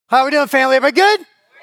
How we doing, family? Everybody good?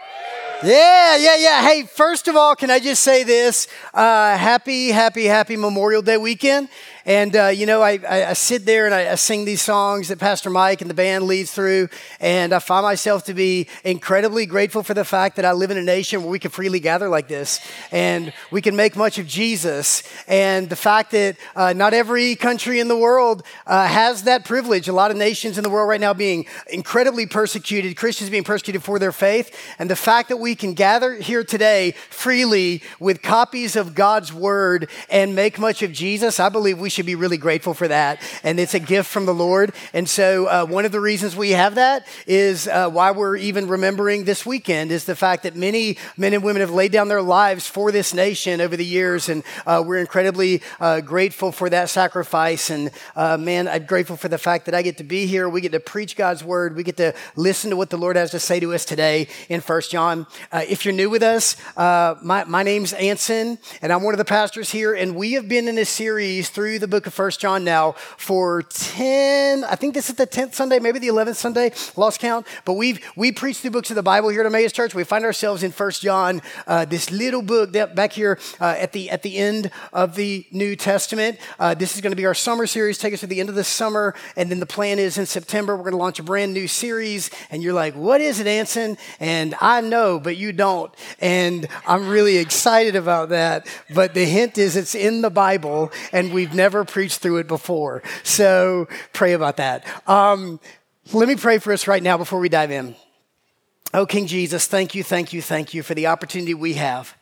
Yeah. Hey, first of all, can I just say this? Happy Memorial Day weekend. And, I sit there and I sing these songs that Pastor Mike and the band leads through. And I find myself to be incredibly grateful for the fact that I live in a nation where we can freely gather like this. And we can make much of Jesus. And the fact that not every country in the world has that privilege. A lot of nations in the world right now being incredibly persecuted, Christians being persecuted for their faith. And the fact that we can gather here today freely with copies of God's word and make much of Jesus, I believe we should be really grateful for that. And it's a gift from the Lord. And so one of the reasons we have that is why we're even remembering this weekend is the fact that many men and women have laid down their lives for this nation over the years. And we're incredibly grateful for that sacrifice. And I'm grateful for the fact that I get to be here. We get to preach God's word. We get to listen to what the Lord has to say to us today in 1 John. If you're new with us, my name's Anson, and I'm one of the pastors here. And we have been in a series through the book of 1 John now for 10, I think this is the 10th Sunday, maybe the 11th Sunday, lost count. But we preach through books of the Bible here at Emmaus Church. We find ourselves in 1 John, this little book back here at the end of the New Testament. This is going to be our summer series, take us to the end of the summer. And then the plan is in September, we're going to launch a brand new series. And you're like, what is it, Anson? And I know, but you don't. And I'm really excited about that. But the hint is it's in the Bible, and we've never preached through it before. So pray about that. Let me pray for us right now before we dive in. Oh, King Jesus, thank you for the opportunity we have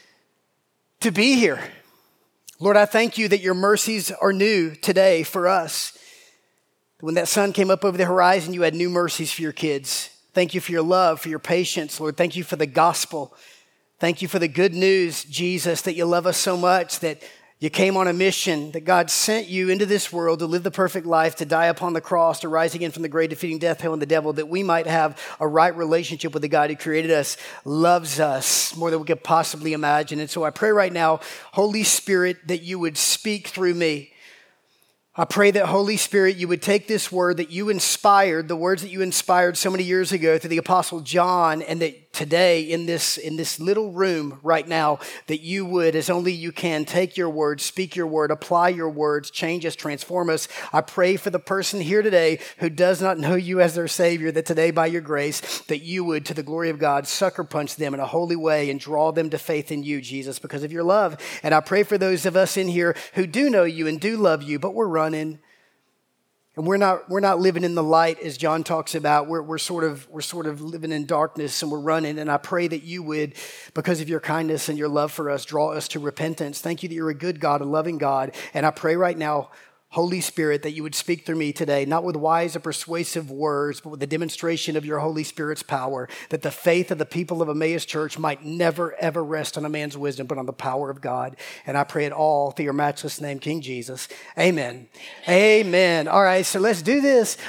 to be here. Lord, I thank you that your mercies are new today for us. When that sun came up over the horizon, you had new mercies for your kids. Thank you for your love, for your patience, Lord. Thank you for the gospel. Thank you for the good news, Jesus, that you love us so much, that you came on a mission, that God sent you into this world to live the perfect life, to die upon the cross, to rise again from the grave, defeating death, hell, and the devil, that we might have a right relationship with the God who created us, loves us more than we could possibly imagine. And so I pray right now, Holy Spirit, that you would speak through me. I pray that, Holy Spirit, you would take this word that you inspired, the words that you inspired so many years ago through the Apostle John, and that today in this little room right now, that you would, as only you can, take your word, speak your word, apply your words, change us, transform us. I pray for the person here today who does not know you as their Savior, that today by your grace, that you would, to the glory of God, sucker punch them in a holy way and draw them to faith in you, Jesus, because of your love. And I pray for those of us in here who do know you and do love you, but we're running. And we're not living in the light, as John talks about. We're sort of living in darkness, and we're running. And I pray that you would, because of your kindness and your love for us, draw us to repentance. Thank you that you're a good God, a loving God. And I pray right now, Holy Spirit, that you would speak through me today, not with wise or persuasive words, but with the demonstration of your Holy Spirit's power, that the faith of the people of Emmaus Church might never, ever rest on a man's wisdom, but on the power of God. And I pray it all through your matchless name, King Jesus. Amen. Amen. All right, so let's do this.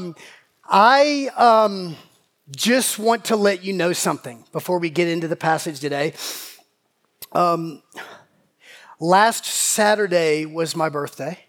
I just want to let you know something before we get into the passage today. Last Saturday was my birthday.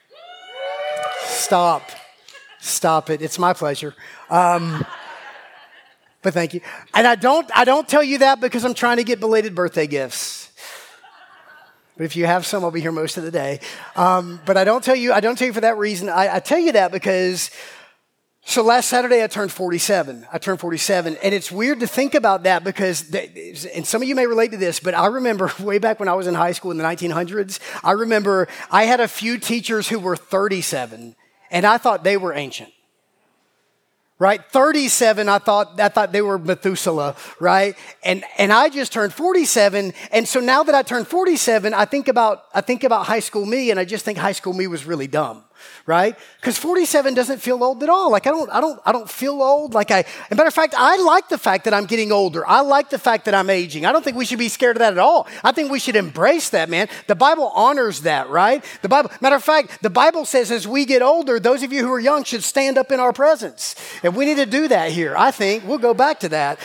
Stop it. It's my pleasure. But thank you. And I don't tell you that because I'm trying to get belated birthday gifts. But if you have some, I'll be here most of the day. But I don't tell you for that reason. I tell you that because, so last Saturday I turned 47. And it's weird to think about that because, and some of you may relate to this, but I remember way back when I was in high school in the 1900s, I remember I had a few teachers who were 37. And I thought they were ancient, right? 37, I thought they were Methuselah, right? And I just turned 47. And so now that I turned 47, I think about high school me, and I just think high school me was really dumb, right? Because 47 doesn't feel old at all. Like I don't feel old. As a matter of fact, I like the fact that I'm getting older. I like the fact that I'm aging. I don't think we should be scared of that at all. I think we should embrace that, man. The Bible honors that, right? Matter of fact, the Bible says as we get older, those of you who are young should stand up in our presence. And we need to do that here. I think we'll go back to that.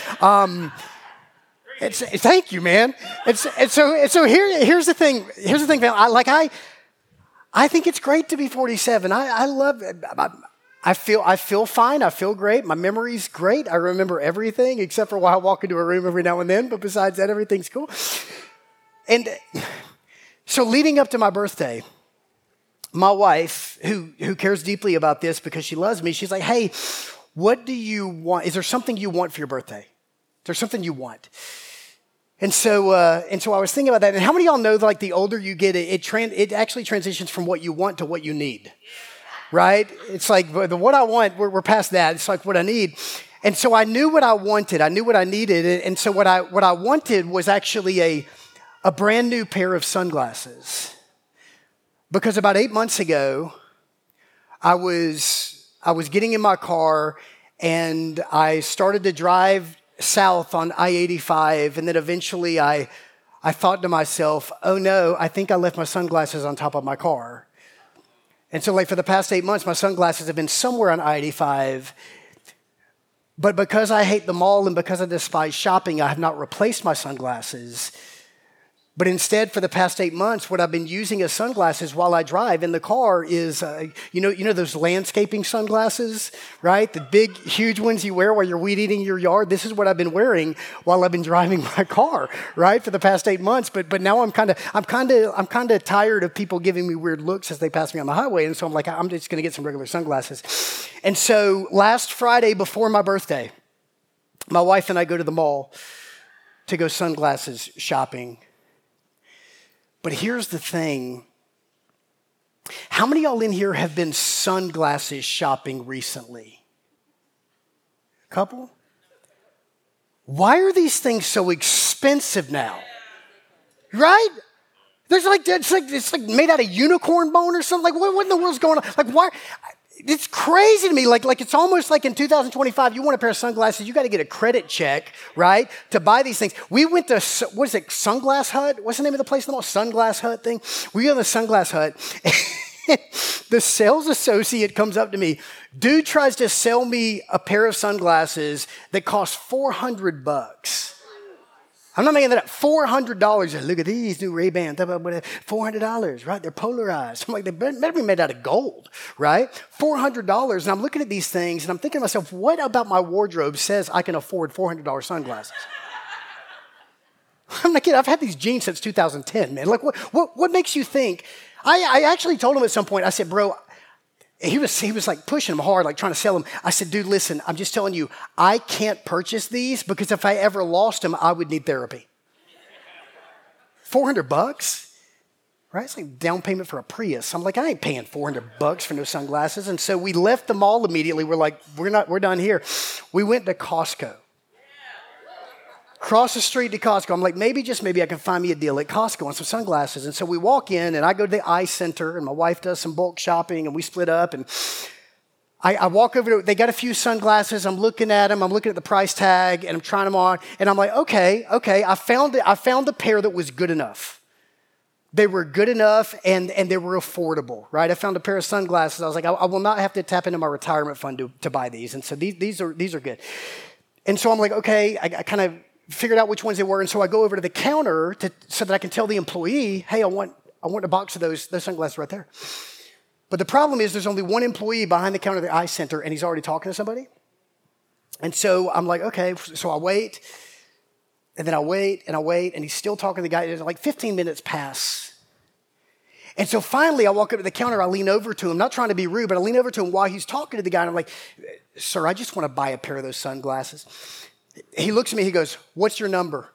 Thank you, man. So here's the thing. Man. I think it's great to be 47. I love it. I feel fine. I feel great. My memory's great. I remember everything except for why I walk into a room every now and then. But besides that, everything's cool. And so leading up to my birthday, my wife, who cares deeply about this because she loves me, she's like, hey, what do you want? Is there something you want for your birthday? Is there something you want? And so I was thinking about that. And how many of y'all know that, like, the older you get, it actually transitions from what you want to what you need, right? It's like what I want, we're past that. It's like what I need. And so I knew what I wanted. I knew what I needed. And so what I wanted was actually a brand new pair of sunglasses. Because about 8 months ago, I was getting in my car and I started to drive south on I-85, and then eventually I thought to myself, oh no, I think I left my sunglasses on top of my car. And so, like, for the past 8 months, my sunglasses have been somewhere on I-85, but because I hate the mall and because I despise shopping, I have not replaced my sunglasses. But instead, for the past 8 months, what I've been using as sunglasses while I drive in the car is, you know those landscaping sunglasses, right? The big, huge ones you wear while you're weed eating your yard. This is what I've been wearing while I've been driving my car, right, for the past 8 months. But now I'm kind of tired of people giving me weird looks as they pass me on the highway, and so I'm like, I'm just going to get some regular sunglasses. And so last Friday before my birthday, my wife and I go to the mall to go sunglasses shopping. But here's the thing. How many of y'all in here have been sunglasses shopping recently? Couple? Why are these things so expensive now? Right? There's like it's like made out of unicorn bone or something. Like what in the world's going on? Like why? It's crazy to me. Like it's almost like in 2025, you want a pair of sunglasses, you got to get a credit check, right, to buy these things. We went to, what is it, Sunglass Hut? What's the name of the place in the mall? Sunglass Hut thing? We go to the Sunglass Hut. The sales associate comes up to me. Dude tries to sell me a pair of sunglasses that cost $400. I'm not making that up. $400. Look at these new Ray-Ban. $400, right? They're polarized. I'm like, they better be made out of gold, right? $400. And I'm looking at these things and I'm thinking to myself, what about my wardrobe says I can afford $400 sunglasses? I'm not kidding. I've had these jeans since 2010, man. Like, what makes you think? I actually told him at some point, I said, bro, he was like pushing them hard, like trying to sell them. I said, dude, listen, I'm just telling you, I can't purchase these because if I ever lost them, I would need therapy. $400, right? It's like down payment for a Prius. I'm like, I ain't paying $400 for no sunglasses. And so we left the mall immediately. We're like, we're done here. We went to Costco. Cross the street to Costco. I'm like, maybe, just maybe I can find me a deal at Costco on some sunglasses. And so we walk in and I go to the eye center and my wife does some bulk shopping and we split up and I walk over to, they got a few sunglasses. I'm looking at them. I'm looking at the price tag and I'm trying them on. And I'm like, okay. I found a pair that was good enough. They were good enough and they were affordable, right? I found a pair of sunglasses. I was like, I will not have to tap into my retirement fund to buy these. And so these are good. And so I'm like, okay, I kind of figured out which ones they were, and so I go over to the counter so that I can tell the employee, hey, I want a box of those sunglasses right there. But the problem is there's only one employee behind the counter at the eye center, and he's already talking to somebody. And so I'm like, okay, so I wait, and then I wait, and he's still talking to the guy. And like 15 minutes pass. And so finally I walk up to the counter, I lean over to him, not trying to be rude, but I lean over to him while he's talking to the guy, and I'm like, sir, I just want to buy a pair of those sunglasses. He looks at me, he goes, what's your number?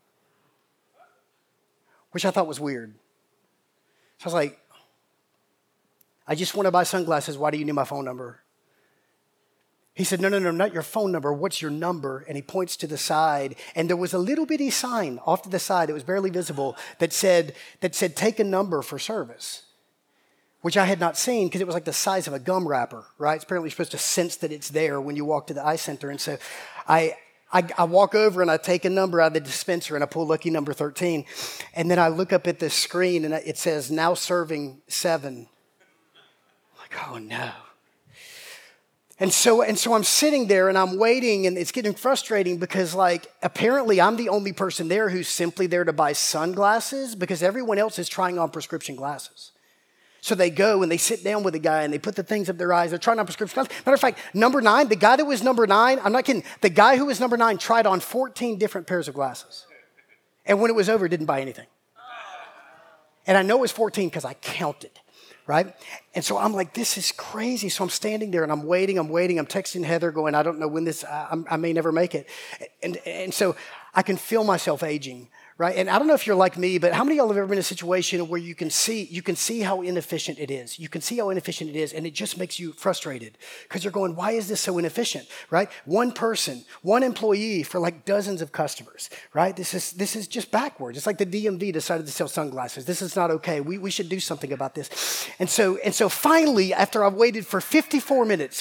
Which I thought was weird. So I was like, I just want to buy sunglasses. Why do you need my phone number? He said, no, not your phone number. What's your number? And he points to the side. And there was a little bitty sign off to the side that was barely visible that said, take a number for service, which I had not seen because it was like the size of a gum wrapper, right? It's apparently supposed to sense that it's there when you walk to the eye center. And so I walk over and I take a number out of the dispenser and I pull lucky number 13. And then I look up at the screen and it says, now serving 7. I'm like, oh no. And so I'm sitting there and I'm waiting and it's getting frustrating because like apparently I'm the only person there who's simply there to buy sunglasses because everyone else is trying on prescription glasses. So they go and they sit down with the guy and they put the things up their eyes. They're trying on prescription glasses. Matter of fact, number 9, the guy that was number 9, I'm not kidding, the guy who was number 9 tried on 14 different pairs of glasses. And when it was over, didn't buy anything. And I know it was 14 because I counted, right? And so I'm like, this is crazy. So I'm standing there and I'm waiting. I'm texting Heather going, I don't know when this, I may never make it. And so I can feel myself aging. Right? And I don't know if you're like me, but how many of y'all have ever been in a situation where you can see how inefficient it is? You can see how inefficient it is, and it just makes you frustrated because you're going, why is this so inefficient? Right? One person, one employee for like dozens of customers, right? This is just backwards. It's like the DMV decided to sell sunglasses. This is not okay. We should do something about this. And so finally, after I've waited for 54 minutes,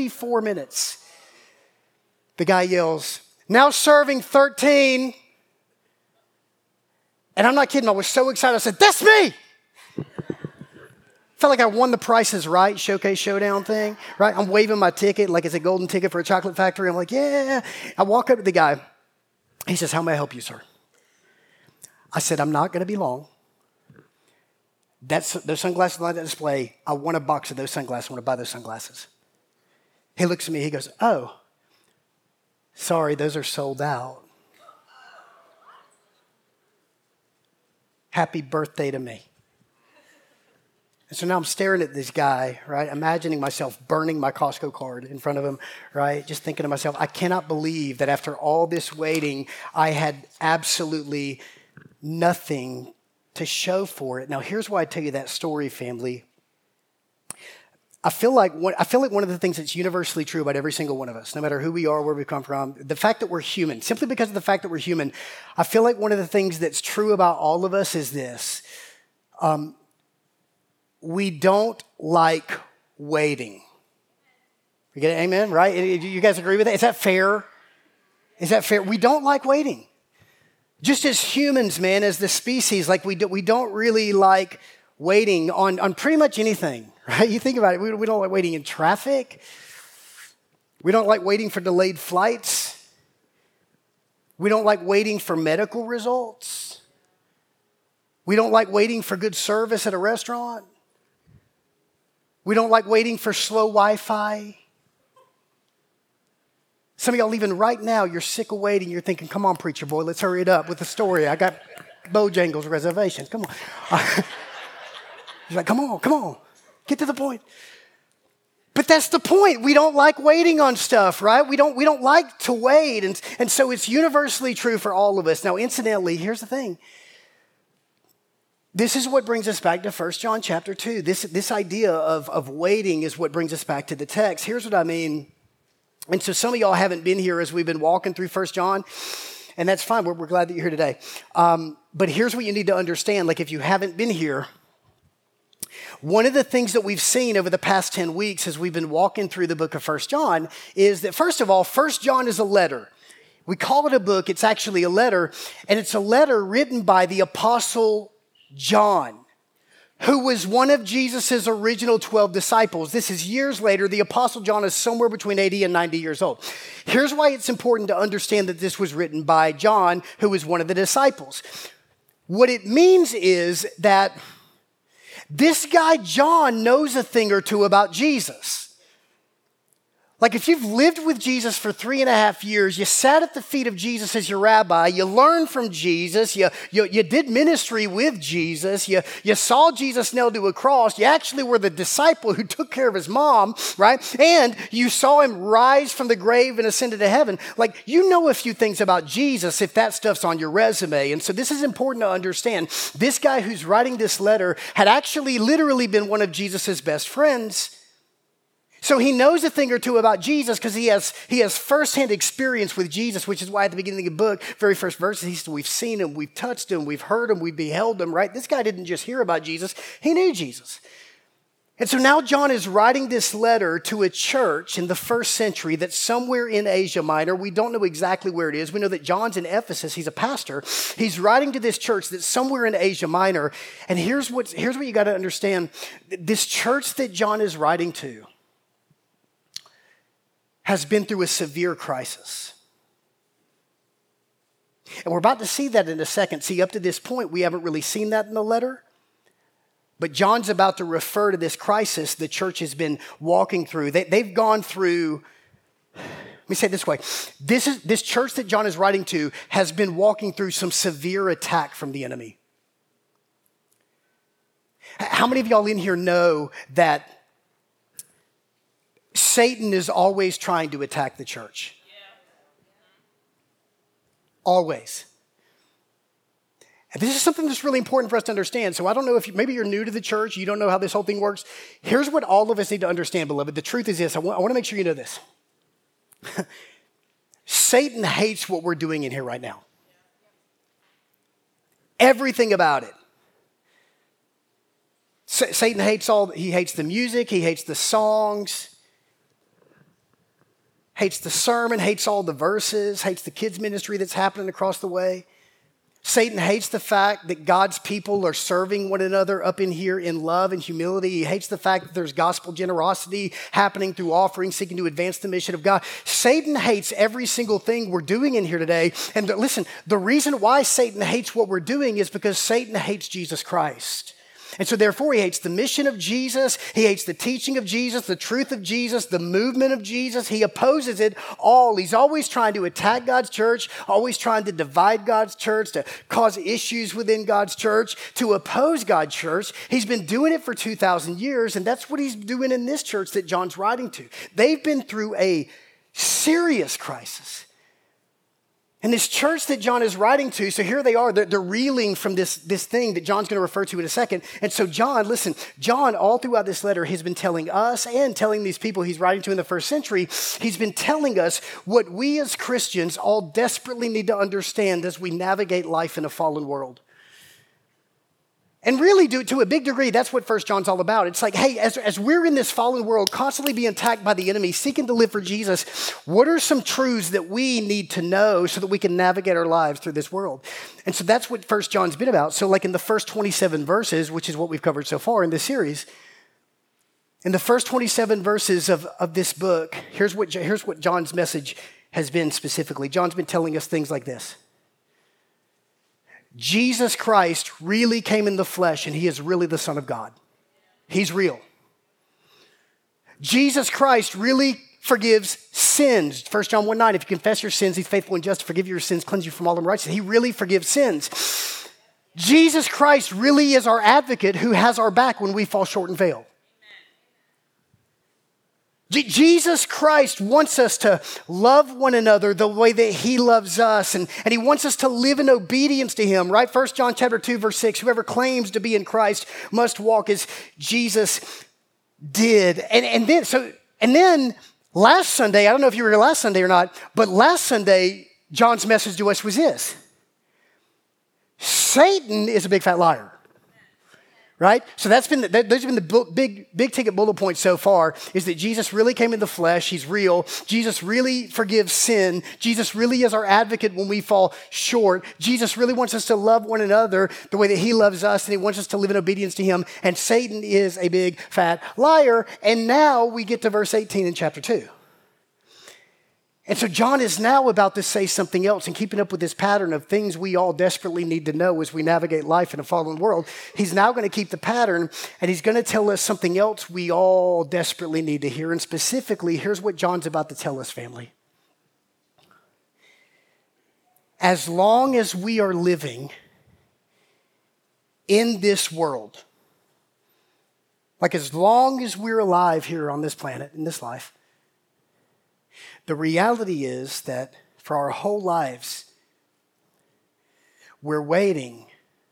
the guy yells, now serving 13. And I'm not kidding, I was so excited, I said, that's me! Felt like I won the Price is Right Showcase Showdown thing, right? I'm waving my ticket like it's a golden ticket for a chocolate factory. I'm like, yeah. I walk up to the guy. He says, how may I help you, sir? I said, I'm not going to be long. Those sunglasses on that display, I want a box of those sunglasses. I want to buy those sunglasses. He looks at me, he goes, oh, sorry, those are sold out. Happy birthday to me. And so now I'm staring at this guy, right? Imagining myself burning my Costco card in front of him, right? Just thinking to myself, I cannot believe that after all this waiting, I had absolutely nothing to show for it. Now, here's why I tell you that story, family. I feel like one of the things that's universally true about every single one of us, no matter who we are, where we come from, the fact that we're human, simply because of the fact that we're human, I feel like one of the things that's true about all of us is this. We don't like waiting. You get it? Amen? Right? You guys agree with that? Is that fair? Is that fair? We don't like waiting. Just as humans, man, as the species, like we don't really like waiting on pretty much anything. Right? You think about it. We don't like waiting in traffic. We don't like waiting for delayed flights. We don't like waiting for medical results. We don't like waiting for good service at a restaurant. We don't like waiting for slow Wi-Fi. Some of y'all even right now, you're sick of waiting. You're thinking, come on, preacher boy, let's hurry it up with the story. I got Bojangles reservations. Come on. He's like, come on. Get to the point. But that's the point. We don't like waiting on stuff, right? We don't like to wait. And so it's universally true for all of us. Now, incidentally, here's the thing. This is what brings us back to 1 John chapter 2. This idea of waiting is what brings us back to the text. Here's what I mean. And so some of y'all haven't been here as we've been walking through 1 John. And that's fine. We're glad that you're here today. But here's what you need to understand. Like if you haven't been here, one of the things that we've seen over the past 10 weeks as we've been walking through the book of 1 John is that, first of all, 1 John is a letter. We call it a book. It's actually a letter, and it's a letter written by the Apostle John, who was one of Jesus' original 12 disciples. This is years later. The Apostle John is somewhere between 80 and 90 years old. Here's why it's important to understand that this was written by John, who was one of the disciples. What it means is that this guy, John, knows a thing or two about Jesus. Like if you've lived with Jesus for 3.5 years, you sat at the feet of Jesus as your rabbi, you learned from Jesus, you did ministry with Jesus, you saw Jesus nailed to a cross, you actually were the disciple who took care of his mom, right? And you saw him rise from the grave and ascend into heaven. Like you know a few things about Jesus if that stuff's on your resume. And so this is important to understand. This guy who's writing this letter had actually literally been one of Jesus' best friends. So he knows a thing or two about Jesus because he has firsthand experience with Jesus, which is why at the beginning of the book, very first verse, he said, we've seen him, we've touched him, we've heard him, we've beheld him, right? This guy didn't just hear about Jesus, he knew Jesus. And so now John is writing this letter to a church in the first century that's somewhere in Asia Minor. We don't know exactly where it is. We know that John's in Ephesus. He's a pastor. He's writing to this church that's somewhere in Asia Minor. And here's what you got to understand. This church that John is writing to has been through a severe crisis. And we're about to see that in a second. See, up to this point, we haven't really seen that in the letter. But John's about to refer to this crisis the church has been walking through. They've gone through, let me say it this way. This church that John is writing to has been walking through some severe attack from the enemy. How many of y'all in here know that Satan is always trying to attack the church? Always. And this is something that's really important for us to understand. So I don't know if maybe you're new to the church, you don't know how this whole thing works. Here's what all of us need to understand, beloved. The truth is this. I want to make sure you know this. Satan hates what we're doing in here right now. Everything about it. Satan hates he hates the music, he hates the songs, hates the sermon, hates all the verses, hates the kids' ministry that's happening across the way. Satan hates the fact that God's people are serving one another up in here in love and humility. He hates the fact that there's gospel generosity happening through offerings, seeking to advance the mission of God. Satan hates every single thing we're doing in here today. And listen, the reason why Satan hates what we're doing is because Satan hates Jesus Christ. And so therefore he hates the mission of Jesus, he hates the teaching of Jesus, the truth of Jesus, the movement of Jesus. He opposes it all. He's always trying to attack God's church, always trying to divide God's church, to cause issues within God's church, to oppose God's church. He's been doing it for 2,000 years, and that's what he's doing in this church that John's writing to. They've been through a serious crisis. And this church that John is writing to, so here they are, they're reeling from this thing that John's going to refer to in a second. And so John, all throughout this letter, has been telling us and telling these people he's writing to in the first century, he's been telling us what we as Christians all desperately need to understand as we navigate life in a fallen world. And really, to a big degree, that's what 1 John's all about. It's like, hey, as we're in this fallen world, constantly being attacked by the enemy, seeking to live for Jesus, what are some truths that we need to know so that we can navigate our lives through this world? And so that's what 1 John's been about. So like in the first 27 verses, which is what we've covered so far in this series, in the first 27 verses of this book, here's what John's message has been specifically. John's been telling us things like this. Jesus Christ really came in the flesh, and he is really the Son of God. He's real. Jesus Christ really forgives sins. 1 John 1:9, if you confess your sins, he's faithful and just to forgive your sins, cleanse you from all unrighteousness. He really forgives sins. Jesus Christ really is our advocate who has our back when we fall short and fail. Jesus Christ wants us to love one another the way that he loves us, and he wants us to live in obedience to him, right? 1 John chapter 2, verse 6, whoever claims to be in Christ must walk as Jesus did. And then last Sunday, I don't know if you were here last Sunday or not, but last Sunday, John's message to us was this. Satan is a big fat liar. Right? So those have been the big ticket bullet points so far, is that Jesus really came in the flesh. He's real. Jesus really forgives sin. Jesus really is our advocate when we fall short. Jesus really wants us to love one another the way that he loves us, and he wants us to live in obedience to him. And Satan is a big fat liar. And now we get to verse 18 in chapter 2. And so John is now about to say something else, and keeping up with this pattern of things we all desperately need to know as we navigate life in a fallen world. He's now going to keep the pattern, and he's going to tell us something else we all desperately need to hear. And specifically, here's what John's about to tell us, family. As long as we are living in this world, like as long as we're alive here on this planet, in this life, the reality is that for our whole lives, we're waiting,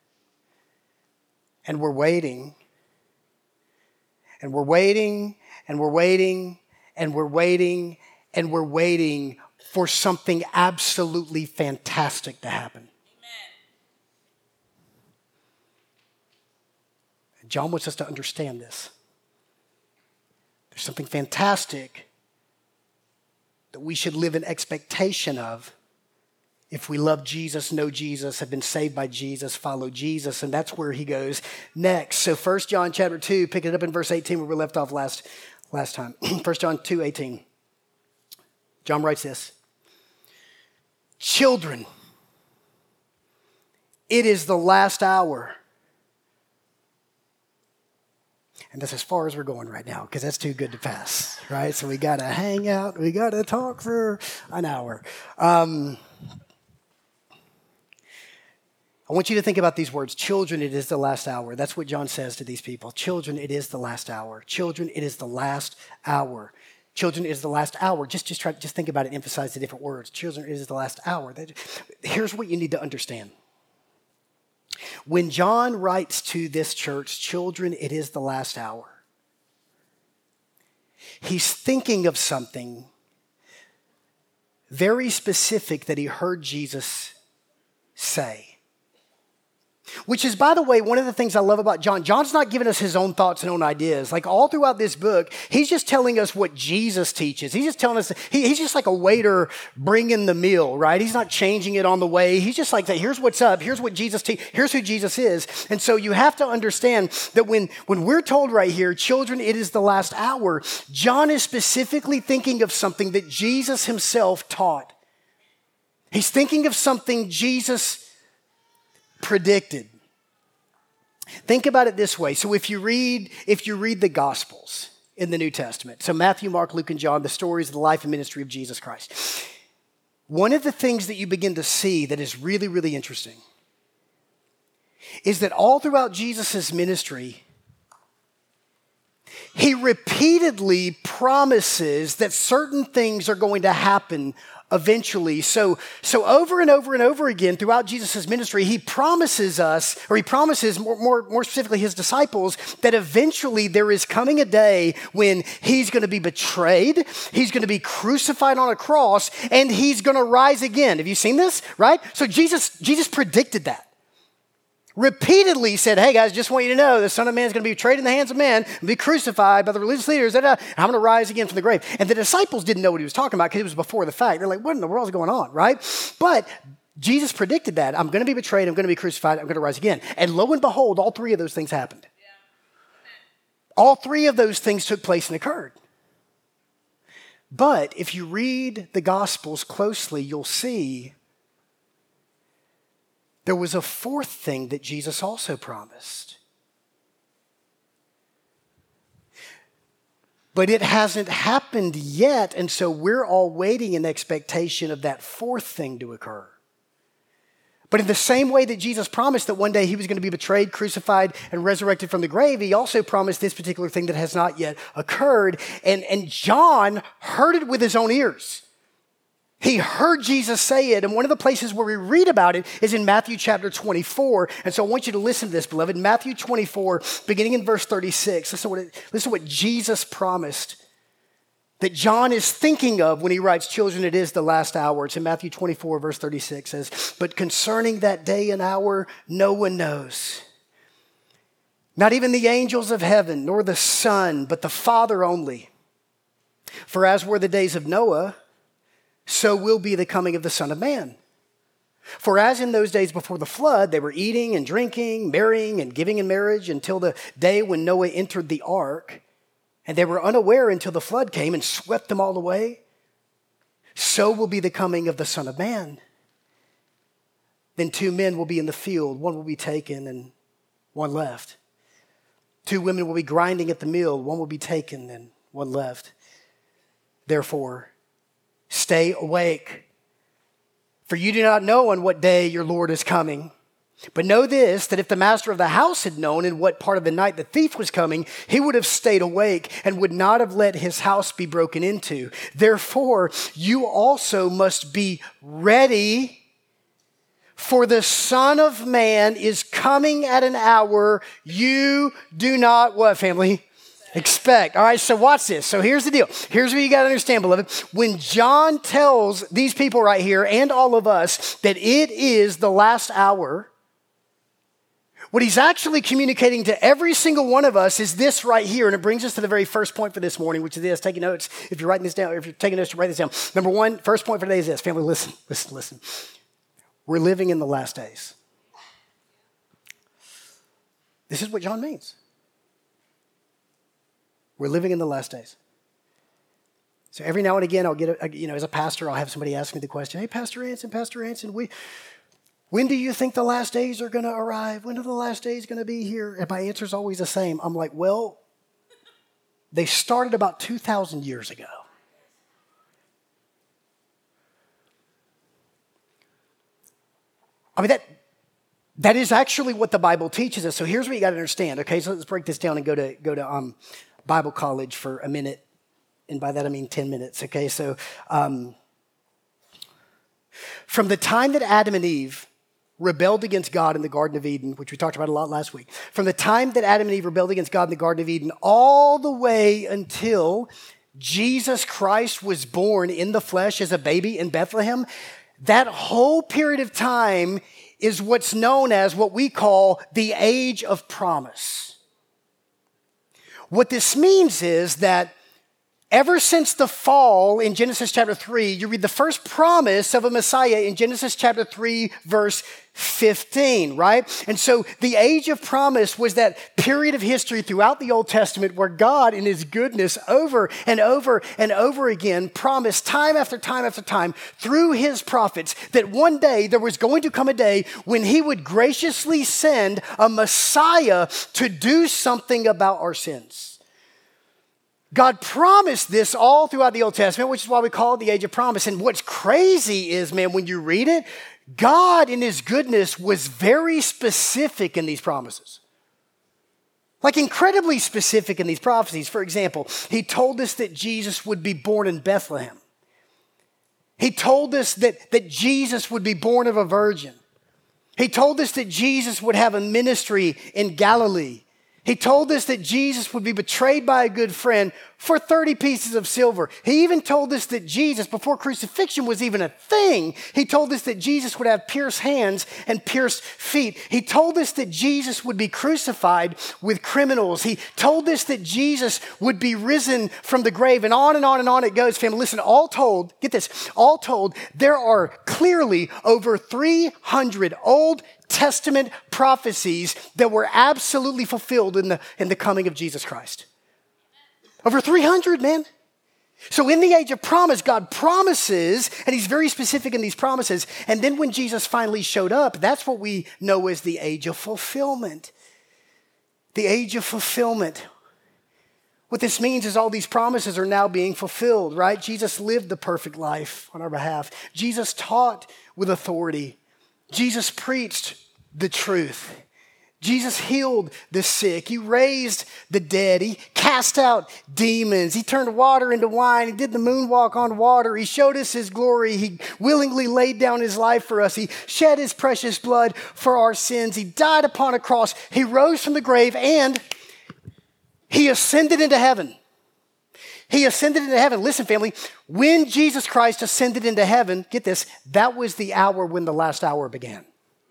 and we're waiting, and we're waiting, and we're waiting, and we're waiting, and we're waiting for something absolutely fantastic to happen. Amen. John wants us to understand this. There's something fantastic that we should live in expectation of if we love Jesus, know Jesus, have been saved by Jesus, follow Jesus. And that's where he goes next. So 1 John chapter 2, pick it up in verse 18 where we left off last time. 1 John 2:18. John writes this. Children, it is the last hour. And that's as far as we're going right now, because that's too good to pass, right? So we got to hang out. We got to talk for an hour. I want you to think about these words. Children, it is the last hour. That's what John says to these people. Children, it is the last hour. Children, it is the last hour. Children, it is the last hour. Just think about it. Emphasize the different words. Children, it is the last hour. Here's what you need to understand. When John writes to this church, children, it is the last hour, he's thinking of something very specific that he heard Jesus say. Which is, by the way, one of the things I love about John. John's not giving us his own thoughts and own ideas. Like all throughout this book, he's just telling us what Jesus teaches. He's just telling us, he's just like a waiter bringing the meal, right? He's not changing it on the way. He's just like, here's what's up. Here's what Jesus teaches. Here's who Jesus is. And so you have to understand that when we're told right here, children, it is the last hour, John is specifically thinking of something that Jesus himself taught. He's thinking of something Jesus predicted. Think about it this way. So if you read the Gospels in the New Testament, so Matthew, Mark, Luke, and John, the stories of the life and ministry of Jesus Christ, one of the things that you begin to see that is really, really interesting is that all throughout Jesus' ministry, he repeatedly promises that certain things are going to happen eventually. So over and over and over again throughout Jesus' ministry, he promises us, or he promises more specifically his disciples, that eventually there is coming a day when he's going to be betrayed, he's going to be crucified on a cross, and he's going to rise again. Have you seen this? Right? So Jesus predicted that. Repeatedly said, hey guys, just want you to know the Son of Man is going to be betrayed in the hands of men and be crucified by the religious leaders. I'm going to rise again from the grave. And the disciples didn't know what he was talking about because it was before the fact. They're like, what in the world is going on, right? But Jesus predicted that. I'm going to be betrayed. I'm going to be crucified. I'm going to rise again. And lo and behold, all three of those things happened. All three of those things took place and occurred. But if you read the Gospels closely, you'll see there was a fourth thing that Jesus also promised. But it hasn't happened yet, and so we're all waiting in expectation of that fourth thing to occur. But in the same way that Jesus promised that one day he was going to be betrayed, crucified, and resurrected from the grave, he also promised this particular thing that has not yet occurred. And John heard it with his own ears. He heard Jesus say it, and one of the places where we read about it is in Matthew chapter 24. And so I want you to listen to this, beloved. Matthew 24, beginning in verse 36, listen to what Jesus promised that John is thinking of when he writes, children, it is the last hour. It's in Matthew 24, verse 36 says, but concerning that day and hour, no one knows. Not even the angels of heaven, nor the Son, but the Father only. For as were the days of Noah, so will be the coming of the Son of Man. For as in those days before the flood, they were eating and drinking, marrying and giving in marriage until the day when Noah entered the ark, and they were unaware until the flood came and swept them all away, so will be the coming of the Son of Man. Then two men will be in the field, one will be taken and one left. Two women will be grinding at the mill, one will be taken and one left. Therefore, stay awake, for you do not know on what day your Lord is coming. But know this, that if the master of the house had known in what part of the night the thief was coming, he would have stayed awake and would not have let his house be broken into. Therefore, you also must be ready, for the Son of Man is coming at an hour you do not, what, family? Expect. All right, so watch this. So here's the deal. Here's what you got to understand, beloved. When John tells these people right here and all of us that it is the last hour, what he's actually communicating to every single one of us is this right here. And it brings us to the very first point for this morning, which is this. Take notes. If you're writing this down, or if you're taking notes, to write this down. Number one, first point for today is this. Family, listen. We're living in the last days. This is what John means. We're living in the last days. So every now and again, I'll get, as a pastor, I'll have somebody ask me the question, hey, Pastor Anson, when do you think the last days are going to arrive? When are the last days going to be here? And my answer is always the same. I'm like, well, They started about 2,000 years ago. I mean, that is actually what the Bible teaches us. So here's what you got to understand. Okay, so let's break this down and go to Bible college for a minute. And by that I mean 10 minutes. Okay, so from the time that Adam and Eve rebelled against God in the Garden of Eden, which we talked about a lot last week, from the time that Adam and Eve rebelled against God in the Garden of Eden, all the way until Jesus Christ was born in the flesh as a baby in Bethlehem, that whole period of time is what's known as what we call the age of promise. What this means is that ever since the fall in Genesis chapter 3, you read the first promise of a Messiah in Genesis chapter 3, verse 15, right? And so the age of promise was that period of history throughout the Old Testament where God in his goodness over and over and over again promised time after time after time through his prophets that one day there was going to come a day when he would graciously send a Messiah to do something about our sins. God promised this all throughout the Old Testament, which is why we call it the age of promise. And what's crazy is, man, when you read it, God in his goodness was very specific in these promises. Like incredibly specific in these prophecies. For example, he told us that Jesus would be born in Bethlehem. He told us that Jesus would be born of a virgin. He told us that Jesus would have a ministry in Galilee. He told us that Jesus would be betrayed by a good friend for 30 pieces of silver. He even told us that Jesus, before crucifixion was even a thing, he told us that Jesus would have pierced hands and pierced feet. He told us that Jesus would be crucified with criminals. He told us that Jesus would be risen from the grave, and on and on and on it goes, family. Listen, all told, get this, all told, there are clearly over 300 Old Testament prophecies that were absolutely fulfilled in the coming of Jesus Christ. Over 300, man. So in the age of promise, God promises, and he's very specific in these promises. And then when Jesus finally showed up, that's what we know as the age of fulfillment. The age of fulfillment. What this means is all these promises are now being fulfilled, right? Jesus lived the perfect life on our behalf. Jesus taught with authority. Jesus preached the truth. Jesus healed the sick. He raised the dead. He cast out demons. He turned water into wine. He did the moonwalk on water. He showed us his glory. He willingly laid down his life for us. He shed his precious blood for our sins. He died upon a cross. He rose from the grave, and he ascended into heaven. He ascended into heaven. Listen, family, when Jesus Christ ascended into heaven, get this, that was the hour when the last hour began.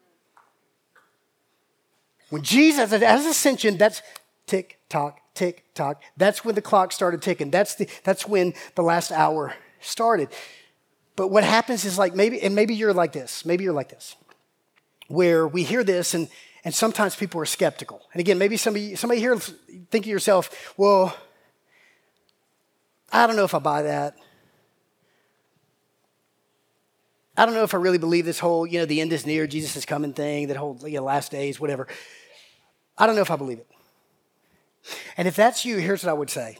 When Jesus, at his ascension, that's tick, tock, tick, tock. That's when the clock started ticking. That's when the last hour started. But what happens is maybe you're like this, where we hear this and sometimes people are skeptical. And again, maybe somebody here think to yourself, well, I don't know if I buy that. I don't know if I really believe this whole, the end is near, Jesus is coming thing, that whole last days, whatever. I don't know if I believe it. And if that's you, here's what I would say.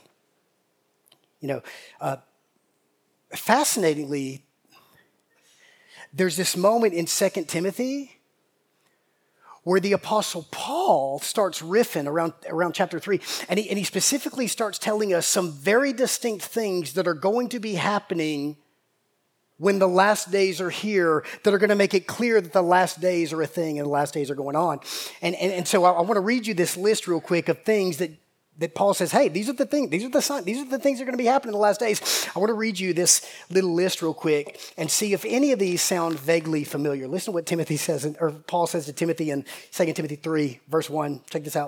Fascinatingly, there's this moment in 2 Timothy where the Apostle Paul starts riffing around chapter 3, and he specifically starts telling us some very distinct things that are going to be happening when the last days are here, that are going to make it clear that the last days are a thing and the last days are going on. And so I want to read you this list real quick of things that Paul says, hey, these are the things, these are the signs, these are the things that are going to be happening in the last days. I want to read you this little list real quick and see if any of these sound vaguely familiar. Listen to what Timothy says, or Paul says to Timothy in 2 Timothy 3, verse 1. Check this out.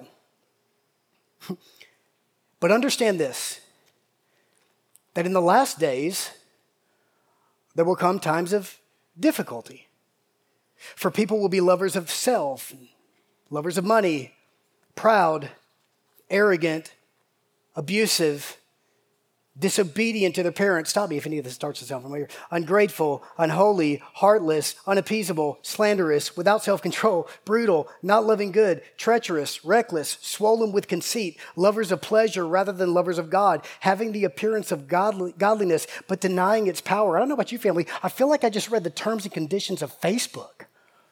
But understand this, that in the last days, there will come times of difficulty. For people will be lovers of self, lovers of money, proud, arrogant, abusive, disobedient to their parents. Stop me if any of this starts to sound familiar. Ungrateful, unholy, heartless, unappeasable, slanderous, without self-control, brutal, not loving good, treacherous, reckless, swollen with conceit, lovers of pleasure rather than lovers of God, having the appearance of godliness, but denying its power. I don't know about you, family. I feel like I just read the terms and conditions of Facebook.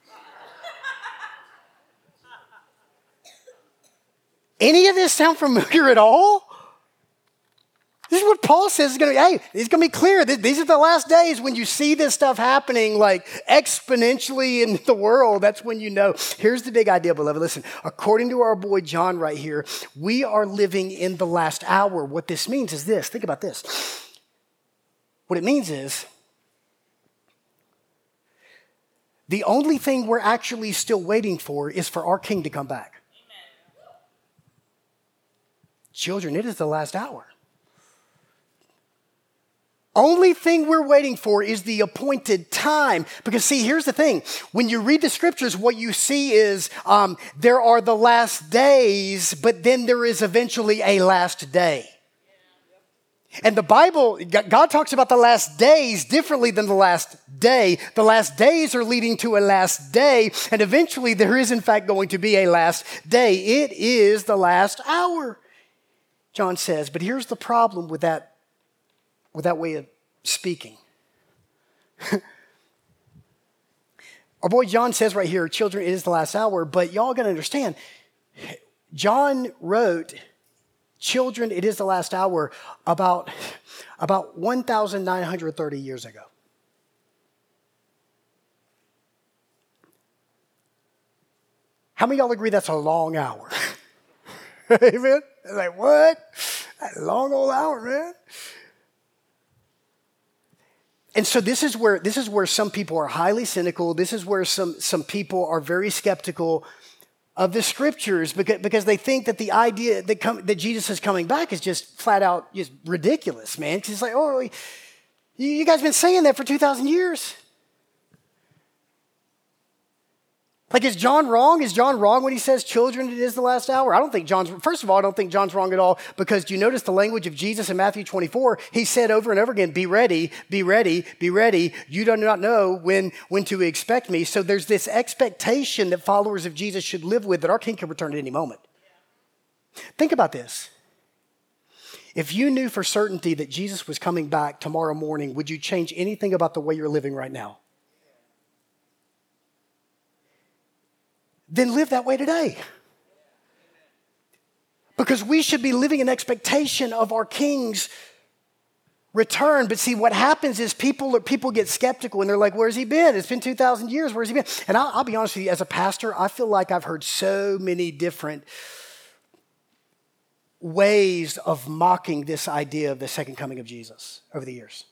Any of this sound familiar at all? This is what Paul says is going to be, hey, it's going to be clear. These are the last days when you see this stuff happening like exponentially in the world. That's when you know. Here's the big idea, beloved. Listen, according to our boy John right here, we are living in the last hour. What this means is this. Think about this. What it means is the only thing we're actually still waiting for is for our King to come back. Amen. Children, it is the last hour. Only thing we're waiting for is the appointed time. Because see, here's the thing. When you read the scriptures, what you see is there are the last days, but then there is eventually a last day. And the Bible, God talks about the last days differently than the last day. The last days are leading to a last day, and eventually there is in fact going to be a last day. It is the last hour, John says. But here's the problem with that way of speaking. Our boy John says right here, children, it is the last hour, but y'all got to understand, John wrote, children, it is the last hour about 1,930 years ago. How many of y'all agree that's a long hour? Amen? Like, what? That long old hour, man. And so this is where some people are highly cynical. This is where some people are very skeptical of the scriptures because they think that the idea that Jesus is coming back is just flat out just ridiculous, man. Because it's like, oh, you guys have been saying that for 2,000 years. Like, is John wrong? Is John wrong when he says, children, it is the last hour? I don't think first of all, I don't think John's wrong at all, because do you notice the language of Jesus in Matthew 24? He said over and over again, be ready, be ready, be ready. You do not know when to expect me. So there's this expectation that followers of Jesus should live with, that our King can return at any moment. Think about this. If you knew for certainty that Jesus was coming back tomorrow morning, would you change anything about the way you're living right now? Then live that way today. Because we should be living in expectation of our King's return. But see, what happens is people get skeptical and they're like, where's he been? It's been 2,000 years. Where's he been? And I'll be honest with you, as a pastor, I feel like I've heard so many different ways of mocking this idea of the second coming of Jesus over the years.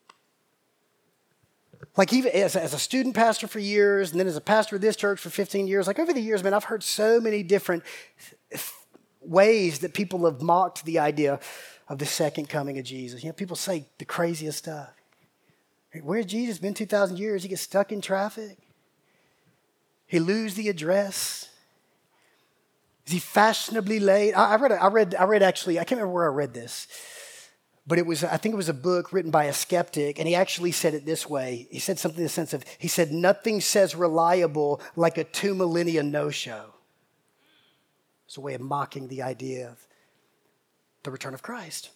Like, even as a student pastor for years, and then as a pastor of this church for 15 years, like over the years, man, I've heard so many different ways that people have mocked the idea of the second coming of Jesus. You know, people say the craziest stuff. Where's Jesus? Been 2,000 years. He gets stuck in traffic. He lose the address. Is he fashionably late? I read actually, I can't remember where I read this. But I think it was a book written by a skeptic, and he actually said it this way. He said something in the sense of, he said, nothing says reliable like a 2 millennia no-show. It's a way of mocking the idea of the return of Christ.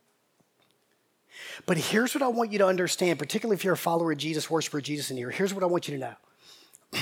But here's what I want you to understand, particularly if you're a follower of Jesus, worshiper of Jesus in here. Here's what I want you to know.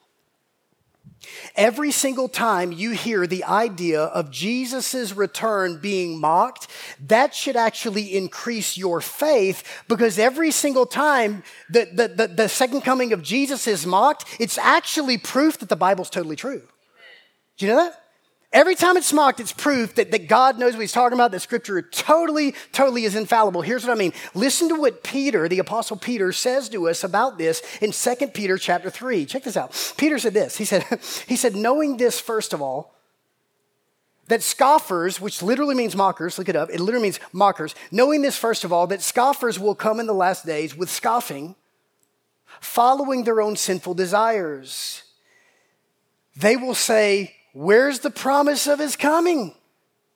Every single time you hear the idea of Jesus' return being mocked, that should actually increase your faith, because every single time the second coming of Jesus is mocked, it's actually proof that the Bible's totally true. Do you know that? Every time it's mocked, it's proof that God knows what he's talking about, that scripture totally is infallible. Here's what I mean. Listen to what Peter, the apostle Peter, says to us about this in 2 Peter chapter 3. Check this out. Peter said this. He said, knowing this, first of all, that scoffers, which literally means mockers, look it up, it literally means mockers. Knowing this, first of all, that scoffers will come in the last days with scoffing, following their own sinful desires. They will say, where's the promise of his coming?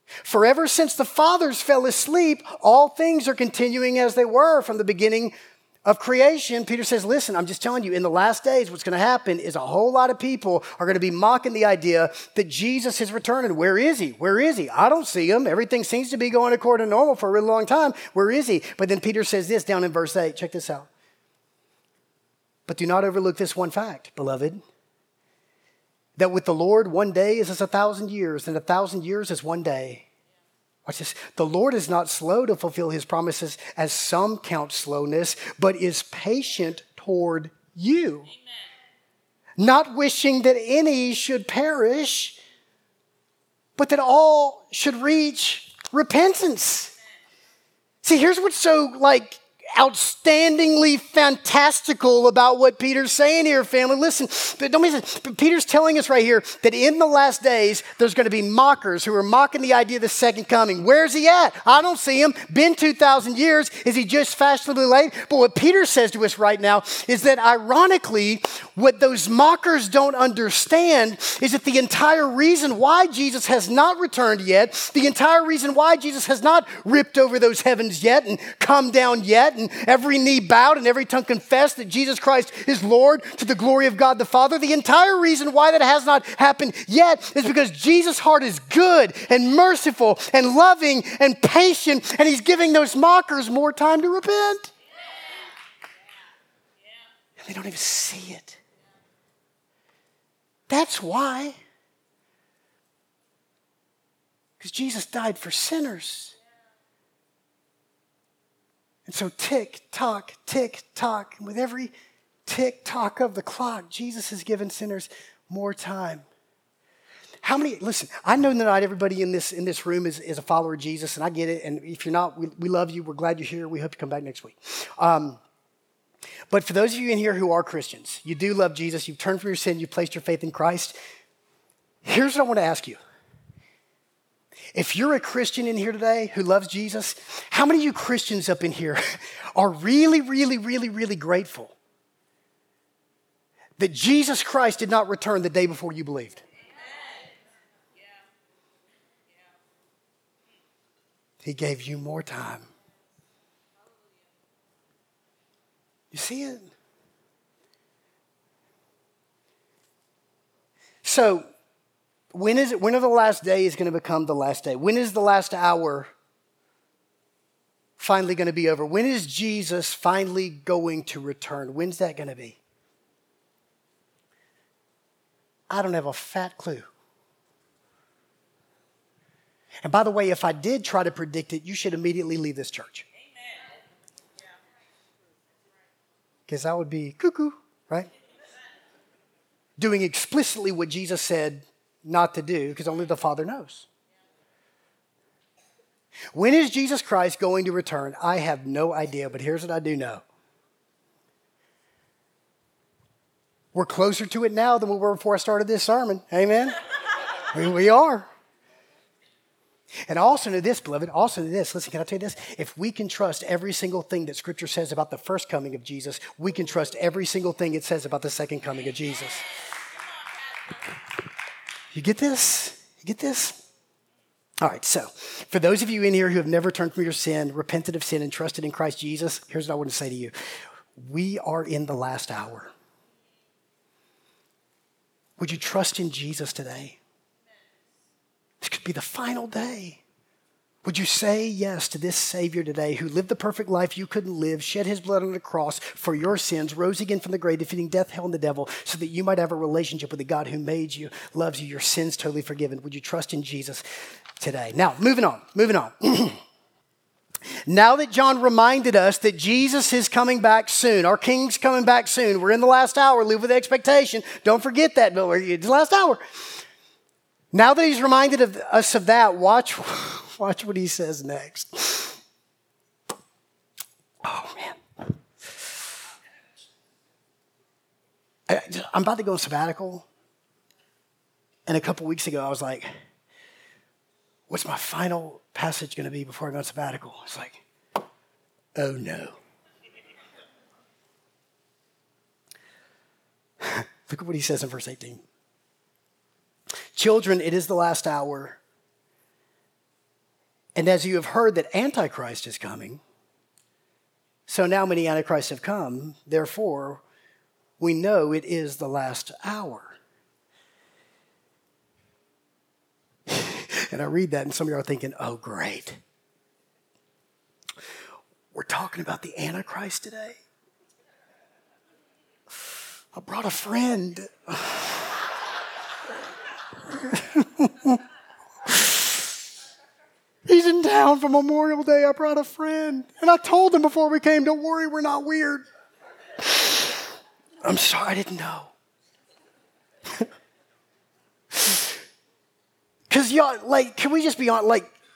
For ever since the fathers fell asleep, all things are continuing as they were from the beginning of creation. Peter says, listen, I'm just telling you, in the last days, what's going to happen is a whole lot of people are going to be mocking the idea that Jesus is returning. Where is he? Where is he? I don't see him. Everything seems to be going according to normal for a really long time. Where is he? But then Peter says this down in verse 8. Check this out. But do not overlook this one fact, beloved, that with the Lord, one day is as 1,000 years, and 1,000 years is one day. Watch this. The Lord is not slow to fulfill his promises, as some count slowness, but is patient toward you, Amen. Not wishing that any should perish, but that all should reach repentance. See, here's what's so outstandingly fantastical about what Peter's saying here, family. Listen, but don't miss it. Peter's telling us right here that in the last days, there's going to be mockers who are mocking the idea of the second coming. Where's he at? I don't see him. Been 2,000 years. Is he just fashionably late? But what Peter says to us right now is that ironically, what those mockers don't understand is that the entire reason why Jesus has not returned yet, the entire reason why Jesus has not ripped over those heavens yet and come down yet, and every knee bowed and every tongue confessed that Jesus Christ is Lord to the glory of God the Father. The entire reason why that has not happened yet is because Jesus' heart is good and merciful and loving and patient, and he's giving those mockers more time to repent. And they don't even see it. That's why. Because Jesus died for sinners. And so tick, tock, and with every tick, tock of the clock, Jesus has given sinners more time. Listen, I know that not everybody in this room is a follower of Jesus, and I get it. And if you're not, we love you. We're glad you're here. We hope you come back next week. But for those of you in here who are Christians, you do love Jesus, you've turned from your sin, you've placed your faith in Christ. Here's what I want to ask you. If you're a Christian in here today who loves Jesus, how many of you Christians up in here are really, really, really, really grateful that Jesus Christ did not return the day before you believed? He gave you more time. You see it? So, when are the last days going to become the last day? When is the last hour finally going to be over? When is Jesus finally going to return? When's that going to be? I don't have a fat clue. And by the way, if I did try to predict it, you should immediately leave this church. Because that would be cuckoo, right? Doing explicitly what Jesus said not to do, because only the Father knows. When is Jesus Christ going to return? I have no idea, but here's what I do know. We're closer to it now than we were before I started this sermon. Amen? We are. And I also know this, beloved, listen, can I tell you this? If we can trust every single thing that Scripture says about the first coming of Jesus, we can trust every single thing it says about the second coming of Jesus. You get this? You get this? All right, so for those of you in here who have never turned from your sin, repented of sin, and trusted in Christ Jesus, here's what I want to say to you. We are in the last hour. Would you trust in Jesus today? This could be the final day. Would you say yes to this Savior today who lived the perfect life you couldn't live, shed his blood on the cross for your sins, rose again from the grave, defeating death, hell, and the devil, so that you might have a relationship with the God who made you, loves you, your sins totally forgiven? Would you trust in Jesus today? Now, moving on. Now that John reminded us that Jesus is coming back soon, our King's coming back soon, we're in the last hour, live with expectation. Don't forget that, it's the last hour. Now that he's reminded us of that, watch what he says next. Oh, man. I'm about to go on sabbatical. And a couple weeks ago, I was like, what's my final passage going to be before I go on sabbatical? It's like, oh, no. Look at what he says in verse 18. Children, it is the last hour. And as you have heard that Antichrist is coming, so now many Antichrists have come, therefore, we know it is the last hour. And I read that, and some of you are thinking, oh, great. We're talking about the Antichrist today? I brought a friend. He's in town for Memorial Day. I brought a friend. And I told him before we came, don't worry, we're not weird. I'm sorry, I didn't know. Because y'all, can we just be on,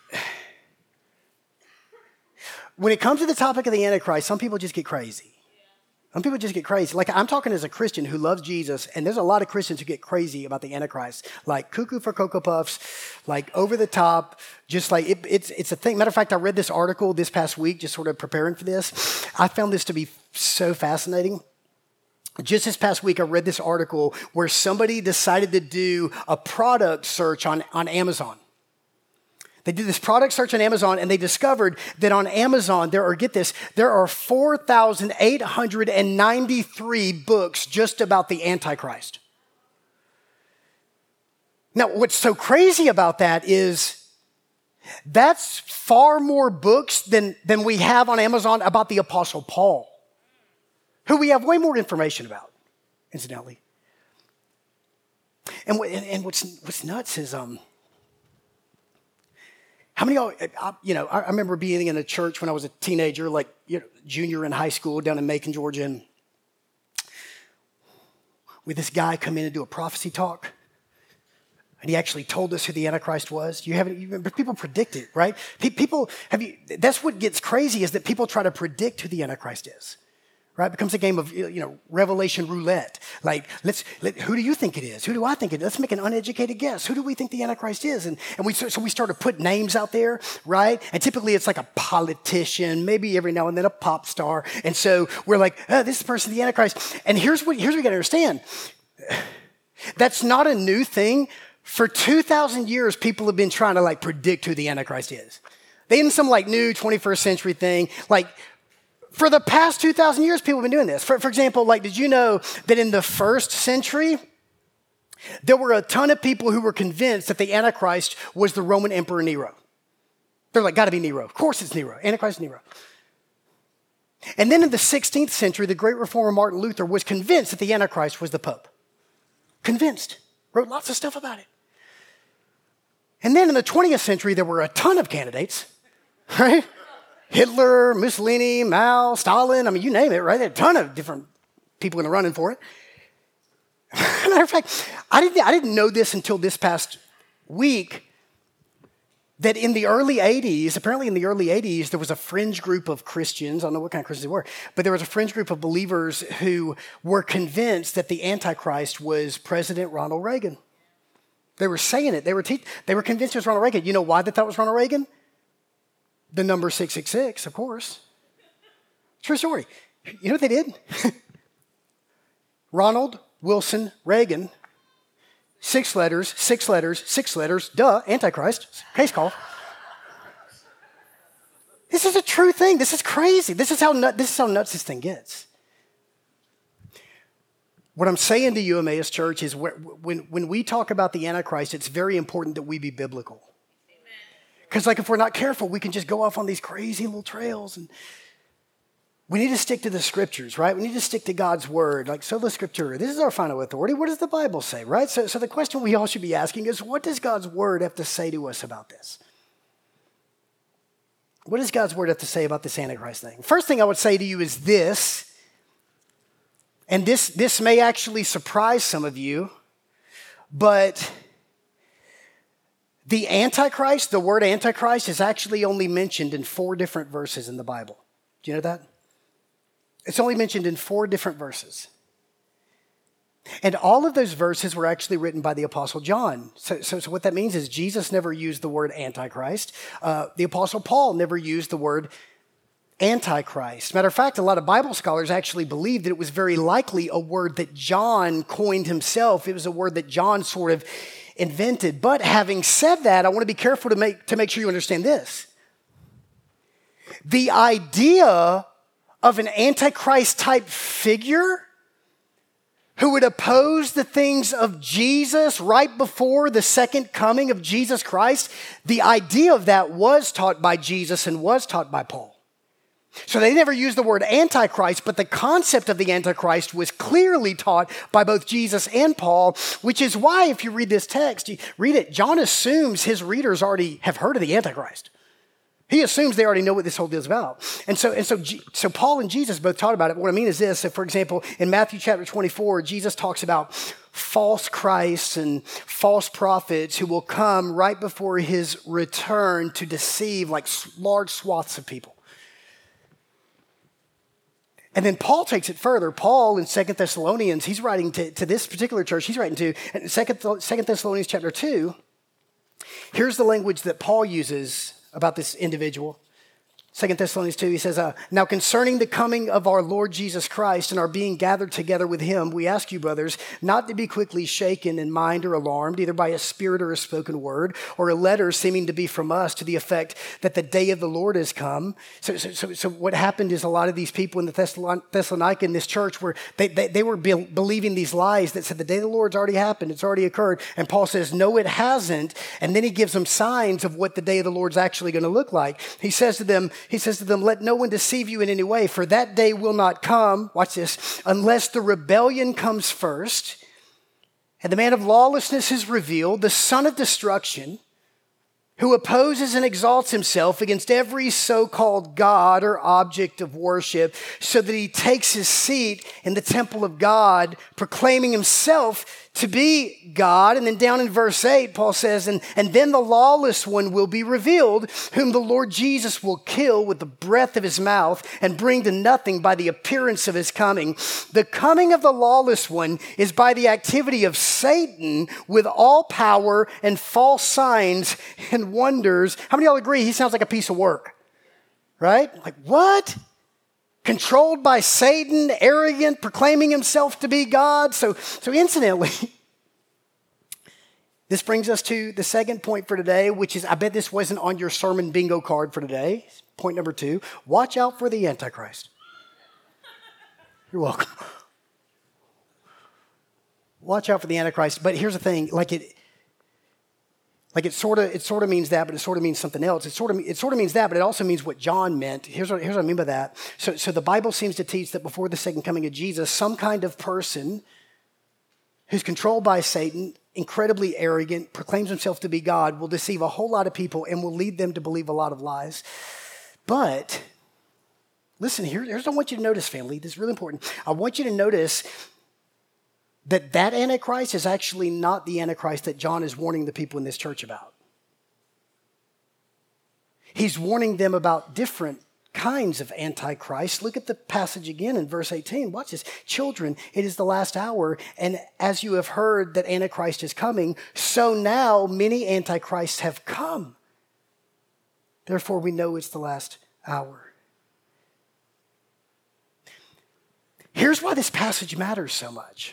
when it comes to the topic of the Antichrist, some people just get crazy. Some people just get crazy. I'm talking as a Christian who loves Jesus, and there's a lot of Christians who get crazy about the Antichrist. Cuckoo for Cocoa Puffs, over the top, just it's a thing. Matter of fact, I read this article this past week, just sort of preparing for this. I found this to be so fascinating. Just this past week, I read this article where somebody decided to do a product search on Amazon. They did this product search on Amazon, and they discovered that on Amazon, there are 4,893 books just about the Antichrist. Now, what's so crazy about that is that's far more books than we have on Amazon about the Apostle Paul, who we have way more information about, incidentally. And what's nuts is, how many of y'all, I remember being in a church when I was a teenager, junior in high school down in Macon, Georgia, and with this guy come in and do a prophecy talk. And he actually told us who the Antichrist was. People predict it, right? That's what gets crazy is that people try to predict who the Antichrist is. Right? It becomes a game of, revelation roulette. Who do you think it is? Who do I think it is? Let's make an uneducated guess. Who do we think the Antichrist is? And we started to put names out there, right? And typically it's a politician, maybe every now and then a pop star. And so we're this is the person, the Antichrist. And here's what we got to understand. That's not a new thing. For 2,000 years, people have been trying to predict who the Antichrist is. They in some new 21st century thing, for the past 2,000 years, people have been doing this. For example, did you know that in the first century, there were a ton of people who were convinced that the Antichrist was the Roman Emperor Nero? They're got to be Nero. Of course it's Nero. Antichrist is Nero. And then in the 16th century, the great reformer Martin Luther was convinced that the Antichrist was the Pope. Convinced. Wrote lots of stuff about it. And then in the 20th century, there were a ton of candidates, right? Hitler, Mussolini, Mao, Stalin, you name it, right? There are a ton of different people in the running for it. Matter of fact, I didn't know this until this past week, that in the early 80s, apparently in the early 80s, there was a fringe group of Christians, I don't know what kind of Christians they were, but there was a fringe group of believers who were convinced that the Antichrist was President Ronald Reagan. They were saying it. They were convinced it was Ronald Reagan. You know why they thought it was Ronald Reagan? The number 666, of course. True story. You know what they did? Ronald Wilson Reagan, 6 letters, duh, Antichrist, case call. This is a true thing. This is crazy. This is how nuts this thing gets. What I'm saying to you, Emmaus Church, is when we talk about the Antichrist, it's very important that we be biblical. Because if we're not careful, we can just go off on these crazy little trails. And we need to stick to the scriptures, right? We need to stick to God's word. Sola Scriptura, this is our final authority. What does the Bible say, right? So the question we all should be asking is, what does God's word have to say to us about this? What does God's word have to say about this Antichrist thing? First thing I would say to you is this, and this may actually surprise some of you, but the Antichrist, the word Antichrist, is actually only mentioned in 4 different verses in the Bible. Do you know that? It's only mentioned in 4 different verses. And all of those verses were actually written by the Apostle John. So what that means is Jesus never used the word Antichrist. The Apostle Paul never used the word Antichrist. Matter of fact, a lot of Bible scholars actually believe that it was very likely a word that John coined himself. It was a word that John sort of invented. But having said that, I want to be careful to make sure you understand this. The idea of an Antichrist type figure who would oppose the things of Jesus right before the second coming of Jesus Christ, the idea of that was taught by Jesus and was taught by Paul. So they never used the word Antichrist, but the concept of the Antichrist was clearly taught by both Jesus and Paul, which is why if you read this text, you read it, John assumes his readers already have heard of the Antichrist. He assumes they already know what this whole deal is about. And so Paul and Jesus both taught about it. But what I mean is this, if, for example, in Matthew chapter 24, Jesus talks about false Christs and false prophets who will come right before his return to deceive like large swaths of people. And then Paul takes it further. Paul in 2 Thessalonians, he's writing to this particular church, he's writing to 2 Thessalonians chapter 2. Here's the language that Paul uses about this individual. 2 Thessalonians 2, he says, now concerning the coming of our Lord Jesus Christ and our being gathered together with him, we ask you, brothers, not to be quickly shaken in mind or alarmed, either by a spirit or a spoken word, or a letter seeming to be from us to the effect that the day of the Lord has come. So what happened is a lot of these people in the Thessalonica, in this church, were they were believing these lies that said the day of the Lord's already happened, it's already occurred. And Paul says, no, it hasn't. And then he gives them signs of what the day of the Lord's actually going to look like. He says to them, let no one deceive you in any way, for that day will not come, watch this, unless the rebellion comes first, and the man of lawlessness is revealed, the son of destruction, who opposes and exalts himself against every so-called God or object of worship, so that he takes his seat in the temple of God, proclaiming himself to be God. And then down in verse 8, Paul says, and then the lawless one will be revealed, whom the Lord Jesus will kill with the breath of his mouth and bring to nothing by the appearance of his coming. The coming of the lawless one is by the activity of Satan with all power and false signs and wonders. How many of y'all agree he sounds like a piece of work? Right? Like, what? Controlled by Satan, arrogant, proclaiming himself to be God. So incidentally, this brings us to the second point for today, which is, I bet this wasn't on your sermon bingo card for today. Point number 2, watch out for the Antichrist. You're welcome. Watch out for the Antichrist. But here's the thing, it sort of means that, but it sort of means something else. It sort of means that, but it also means what John meant. Here's what I mean by that. So the Bible seems to teach that before the second coming of Jesus, some kind of person who's controlled by Satan, incredibly arrogant, proclaims himself to be God, will deceive a whole lot of people and will lead them to believe a lot of lies. But listen, here's what I want you to notice, family. This is really important. I want you to notice that Antichrist is actually not the Antichrist that John is warning the people in this church about. He's warning them about different kinds of Antichrist. Look at the passage again in verse 18. Watch this. Children, it is the last hour, and as you have heard that Antichrist is coming, so now many Antichrists have come. Therefore, we know it's the last hour. Here's why this passage matters so much.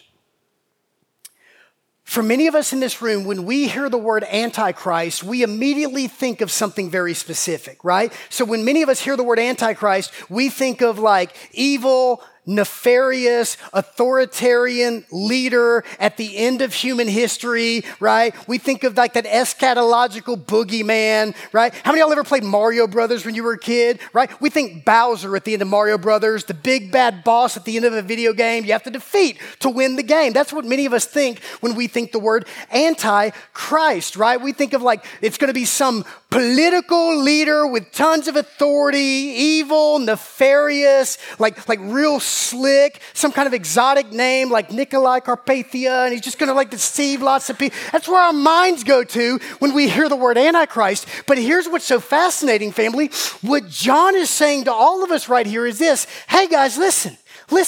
For many of us in this room, when we hear the word Antichrist, we immediately think of something very specific, right? So when many of us hear the word Antichrist, we think of like evil, nefarious, authoritarian leader at the end of human history, right? We think of like that eschatological boogeyman, right? How many of y'all ever played Mario Brothers when you were a kid, right? We think Bowser at the end of Mario Brothers, the big bad boss at the end of a video game you have to defeat to win the game. That's what many of us think when we think the word Antichrist, right? We think of like it's going to be some political leader with tons of authority, evil, nefarious, like real slick, some kind of exotic name like Nikolai Carpathia, and he's just going to like deceive lots of people. That's where our minds go to when we hear the word Antichrist. But here's what's so fascinating, family. What John is saying to all of us right here is this. Hey guys, listen.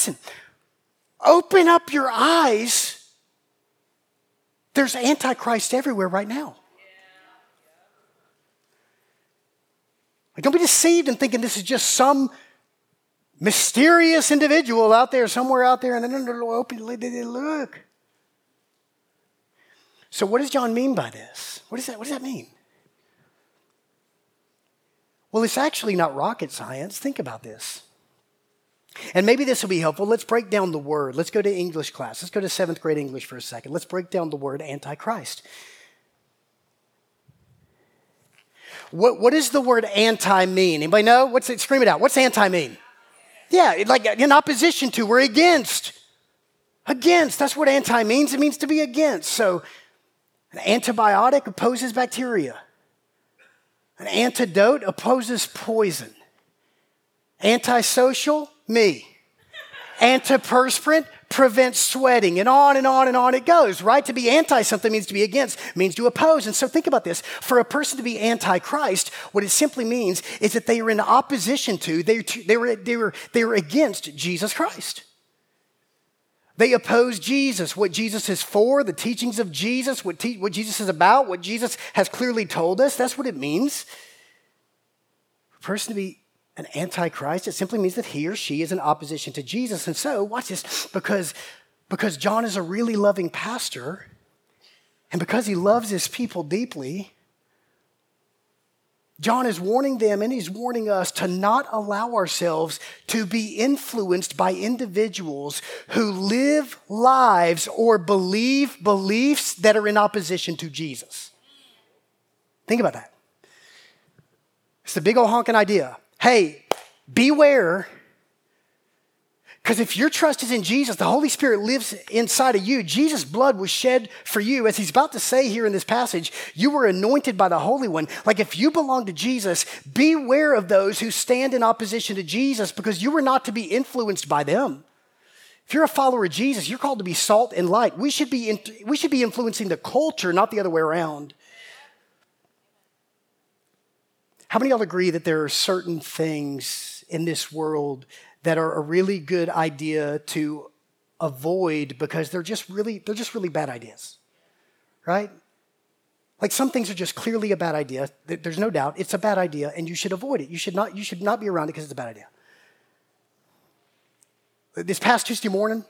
Open up your eyes. There's Antichrist everywhere right now. Like, don't be deceived in thinking this is just some mysterious individual out there, somewhere out there, and then look. So what does John mean by this? What does that mean? Well, it's actually not rocket science. Think about this. And maybe this will be helpful. Let's break down the word. Let's go to English class. Let's go to 7th grade English for a second. Let's break down the word Antichrist. What does the word anti mean? Anybody know? What's it? Scream it out. What's anti mean? Yeah, like in opposition to, we're against. Against, that's what anti means. It means to be against. So an antibiotic opposes bacteria. An antidote opposes poison. Antisocial, me. Antiperspirant prevents sweating, and on and on and on it goes, right? To be anti something means to be against, means to oppose. And so think about this. For a person to be anti-Christ, what it simply means is that they are in opposition to, they were against Jesus Christ. They oppose Jesus, what Jesus is for, the teachings of Jesus, what Jesus is about, what Jesus has clearly told us. That's what it means. For a person to be an antichrist, it simply means that he or she is in opposition to Jesus. And so, watch this, because John is a really loving pastor, and because he loves his people deeply, John is warning them and he's warning us to not allow ourselves to be influenced by individuals who live lives or believe beliefs that are in opposition to Jesus. Think about that. It's the big old honking idea. Hey, beware. Because if your trust is in Jesus, the Holy Spirit lives inside of you. Jesus' blood was shed for you. As he's about to say here in this passage, you were anointed by the Holy One. Like if you belong to Jesus, beware of those who stand in opposition to Jesus because you were not to be influenced by them. If you're a follower of Jesus, you're called to be salt and light. We should be influencing the culture, not the other way around. How many of y'all agree that there are certain things in this world that are a really good idea to avoid because they're just really bad ideas, right? Like some things are just clearly a bad idea. There's no doubt it's a bad idea, and you should avoid it. You should not be around it because it's a bad idea. This past Tuesday morning,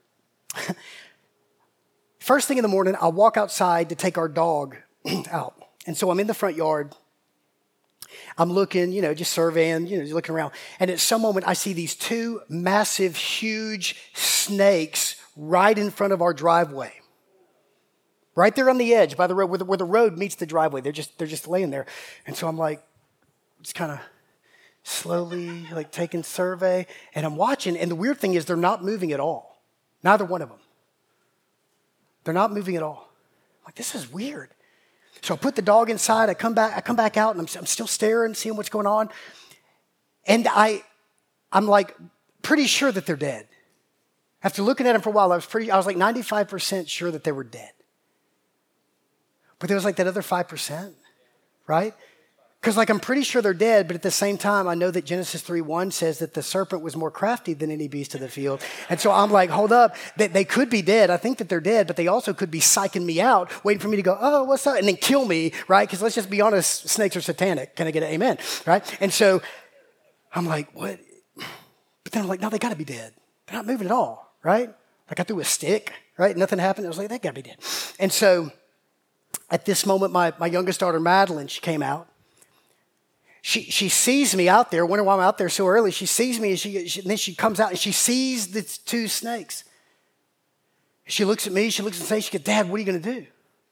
first thing in the morning, I walk outside to take our dog out, and so I'm in the front yard. I'm looking, just surveying, just looking around. And at some moment, I see these two massive, huge snakes right in front of our driveway. Right there on the edge by the road, where the road meets the driveway. They're just laying there. And so I'm like, just kind of slowly taking survey. And I'm watching. And the weird thing is they're not moving at all. Neither one of them. They're not moving at all. I'm like, this is weird. So I put the dog inside, I come back out, and I'm still staring, seeing what's going on. And I'm like pretty sure that they're dead. After looking at them for a while, I was like 95% sure that they were dead. But there was like that other 5%, right? Because I'm pretty sure they're dead, but at the same time, I know that Genesis 3:1 says that the serpent was more crafty than any beast of the field. And so I'm like, hold up, they could be dead. I think that they're dead, but they also could be psyching me out, waiting for me to go, oh, what's up? And then kill me, right? Because let's just be honest, snakes are satanic. Can I get an amen, right? And so I'm like, what? But then I'm like, no, they got to be dead. They're not moving at all, right? Like I threw a stick, right? Nothing happened. I was like, they got to be dead. And so at this moment, my youngest daughter, Madeline, she came out. She sees me out there, wondering why I'm out there so early. She sees me, and then she comes out, and she sees the two snakes. She looks at me, she looks at the snake, she goes, Dad, what are you going to do?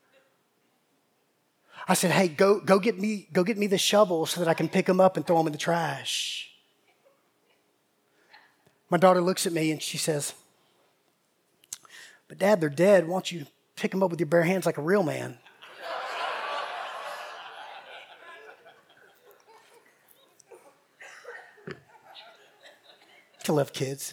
I said, hey, go get me the shovel so that I can pick them up and throw them in the trash. My daughter looks at me, and she says, but Dad, they're dead. Why don't you pick them up with your bare hands like a real man? I love kids.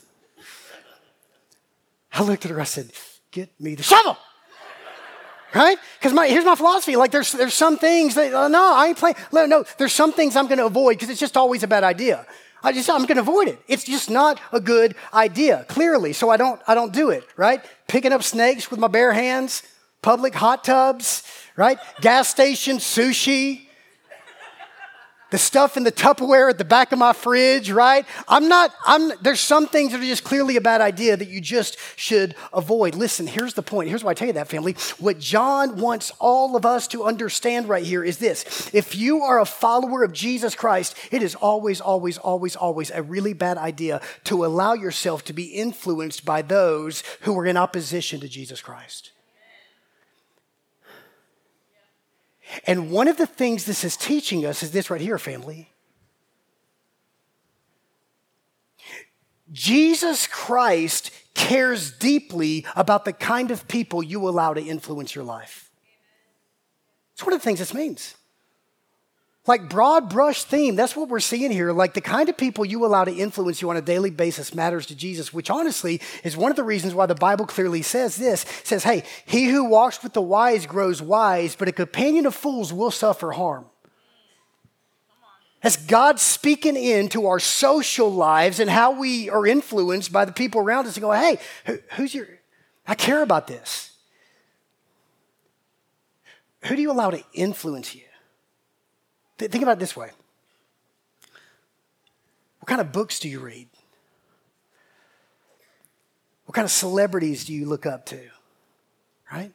I looked at her, I said, get me the shovel. Right? Because here's my philosophy. Like there's some things that, no, I ain't playing. No, there's some things I'm going to avoid because it's just always a bad idea. I'm going to avoid it. It's just not a good idea, clearly. So I don't do it, right? Picking up snakes with my bare hands, public hot tubs, right? Gas station, sushi. the stuff in the Tupperware at the back of my fridge, right? There's some things that are just clearly a bad idea that you just should avoid. Listen, here's the point. Here's why I tell you that, family. What John wants all of us to understand right here is this. If you are a follower of Jesus Christ, it is always, always, always, always a really bad idea to allow yourself to be influenced by those who are in opposition to Jesus Christ. And one of the things this is teaching us is this right here, family. Jesus Christ cares deeply about the kind of people you allow to influence your life. It's one of the things this means. Like broad brush theme, that's what we're seeing here. Like the kind of people you allow to influence you on a daily basis matters to Jesus, which honestly is one of the reasons why the Bible clearly says this. It says, hey, he who walks with the wise grows wise, but a companion of fools will suffer harm. That's God speaking into our social lives and how we are influenced by the people around us and go, hey, I care about this. Who do you allow to influence you? Think about it this way. What kind of books do you read? What kind of celebrities do you look up to? Right?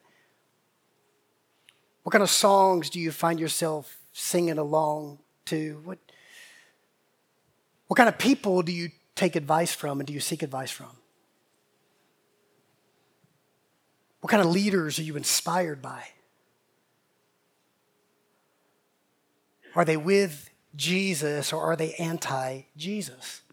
What kind of songs do you find yourself singing along to? What kind of people do you take advice from and do you seek advice from? What kind of leaders are you inspired by? Are they with Jesus or are they anti-Jesus?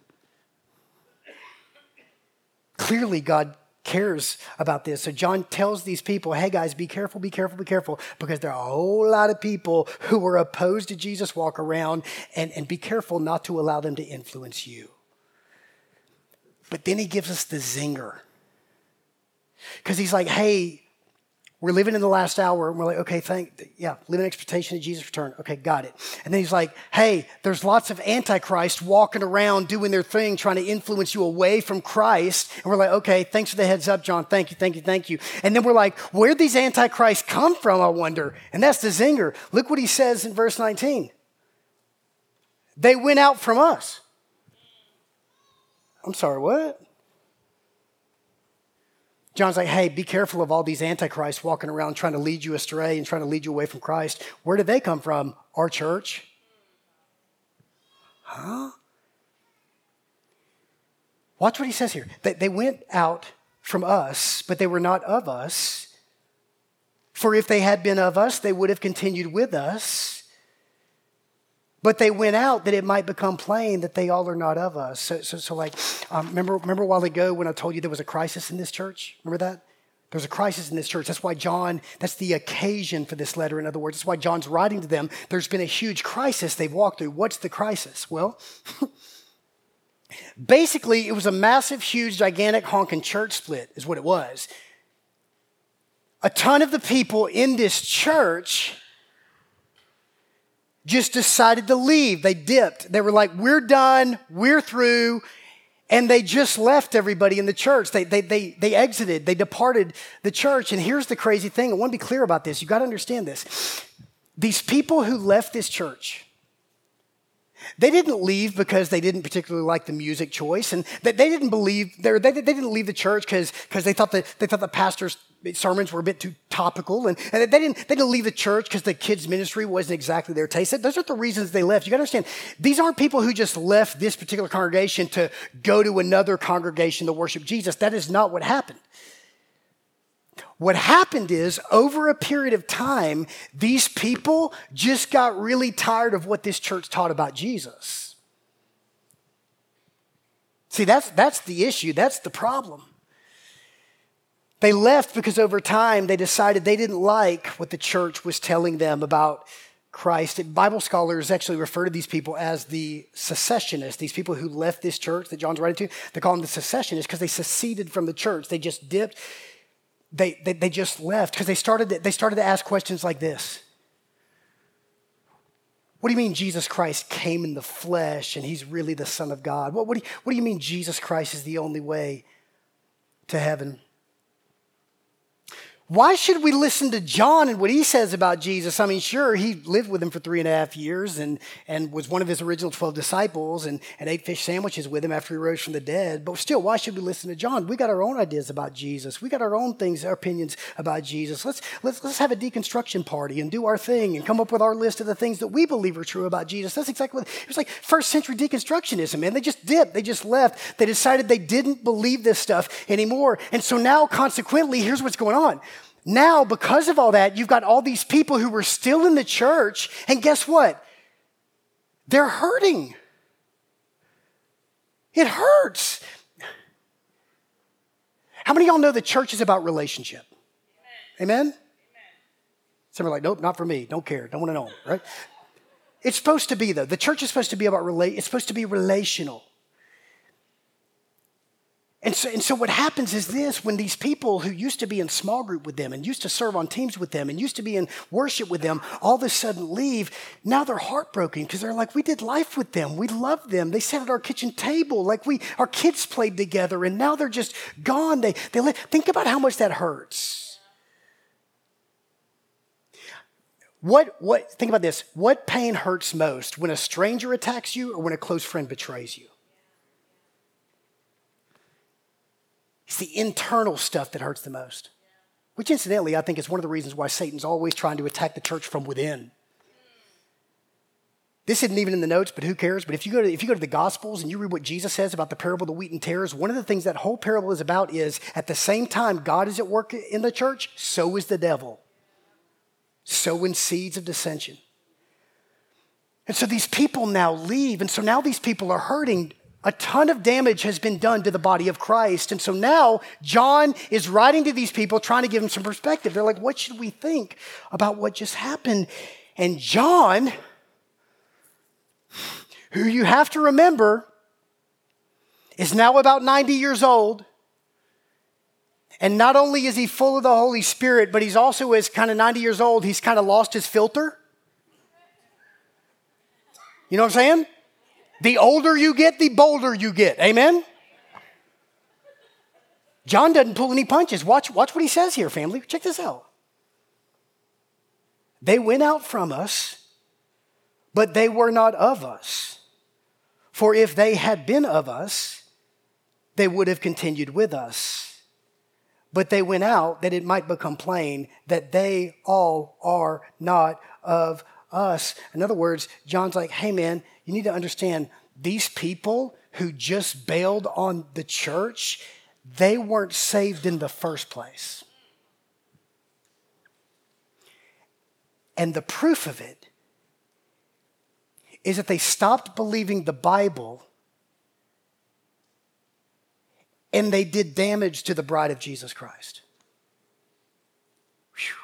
Clearly, God cares about this. So John tells these people, hey guys, be careful, be careful, be careful, because there are a whole lot of people who are opposed to Jesus walk around, and be careful not to allow them to influence you. But then he gives us the zinger. Because he's like, hey, we're living in the last hour, and we're like, okay, live in expectation of Jesus' return. Okay, got it. And then he's like, hey, there's lots of antichrists walking around doing their thing, trying to influence you away from Christ. And we're like, okay, thanks for the heads up, John. Thank you, thank you, thank you. And then we're like, where'd these antichrists come from, I wonder? And that's the zinger. Look what he says in verse 19. They went out from us. I'm sorry, what? John's like, hey, be careful of all these antichrists walking around trying to lead you astray and trying to lead you away from Christ. Where did they come from? Our church. Huh? Watch what he says here. They went out from us, but they were not of us. For if they had been of us, they would have continued with us. But they went out that it might become plain that they all are not of us. So remember a while ago when I told you there was a crisis in this church? Remember that? There's a crisis in this church. That's why that's the occasion for this letter. In other words, that's why John's writing to them. There's been a huge crisis they've walked through. What's the crisis? Well, basically, it was a massive, huge, gigantic, honking church split is what it was. A ton of the people in this church just decided to leave. They dipped. They were like, we're done, we're through. And they just left everybody in the church. They exited, they departed the church. And here's the crazy thing. I want to be clear about this. You got to understand this. These people who left this church, they didn't leave because they didn't particularly like the music choice, and they didn't didn't leave the church because they thought the pastor's sermons were a bit too topical, and they didn't leave the church because the kids' ministry wasn't exactly their taste. Those aren't the reasons they left. You got to understand, these aren't people who just left this particular congregation to go to another congregation to worship Jesus. That is not what happened. What happened is, over a period of time, these people just got really tired of what this church taught about Jesus. See, that's the issue. That's the problem. They left because over time they decided they didn't like what the church was telling them about Christ. Bible scholars actually refer to these people as the secessionists. These people who left this church that John's writing to, they call them the secessionists because they seceded from the church. They just dipped. They just left because they started to ask questions like this. What do you mean Jesus Christ came in the flesh and he's really the Son of God? What do you mean Jesus Christ is the only way to heaven? Why should we listen to John and what he says about Jesus? I mean, sure, he lived with him for 3.5 years and was one of his original 12 disciples and ate fish sandwiches with him after he rose from the dead. But still, why should we listen to John? We got our own ideas about Jesus. We got our own things, our opinions about Jesus. Let's have a deconstruction party and do our thing and come up with our list of the things that we believe are true about Jesus. That's exactly what it was like. First century deconstructionism, man. They just dipped. They just left. They decided they didn't believe this stuff anymore. And so now, consequently, here's what's going on. Now, because of all that, you've got all these people who were still in the church, and guess what? They're hurting. It hurts. How many of y'all know the church is about relationship? Amen? Some are like, nope, not for me. Don't care. Don't want to know, right? It's supposed to be, though. The church is supposed to be about it's supposed to be relational. And so what happens is this, when these people who used to be in small group with them and used to serve on teams with them and used to be in worship with them, all of a sudden leave, now they're heartbroken because they're like, we did life with them. We loved them. They sat at our kitchen table. Like our kids played together and now they're just gone. Think about how much that hurts. Think about this. What pain hurts most, when a stranger attacks you or when a close friend betrays you? It's the internal stuff that hurts the most, which incidentally, I think is one of the reasons why Satan's always trying to attack the church from within. This isn't even in the notes, but who cares? But if you go to the Gospels and you read what Jesus says about the parable of the wheat and tares, one of the things that whole parable is about is at the same time God is at work in the church, so is the devil, sowing seeds of dissension. And so these people now leave, and so now these people are hurting. A ton of damage has been done to the body of Christ. And so now John is writing to these people, trying to give them some perspective. They're like, what should we think about what just happened? And John, who you have to remember, is now about 90 years old. And not only is he full of the Holy Spirit, but he's also, as kind of 90 years old, he's kind of lost his filter. You know what I'm saying? The older you get, the bolder you get. Amen? John doesn't pull any punches. Watch what he says here, family. Check this out. They went out from us, but they were not of us. For if they had been of us, they would have continued with us. But they went out that it might become plain that they all are not of us. In other words, John's like, hey man, you need to understand, these people who just bailed on the church, they weren't saved in the first place. And the proof of it is that they stopped believing the Bible and they did damage to the bride of Jesus Christ. Whew.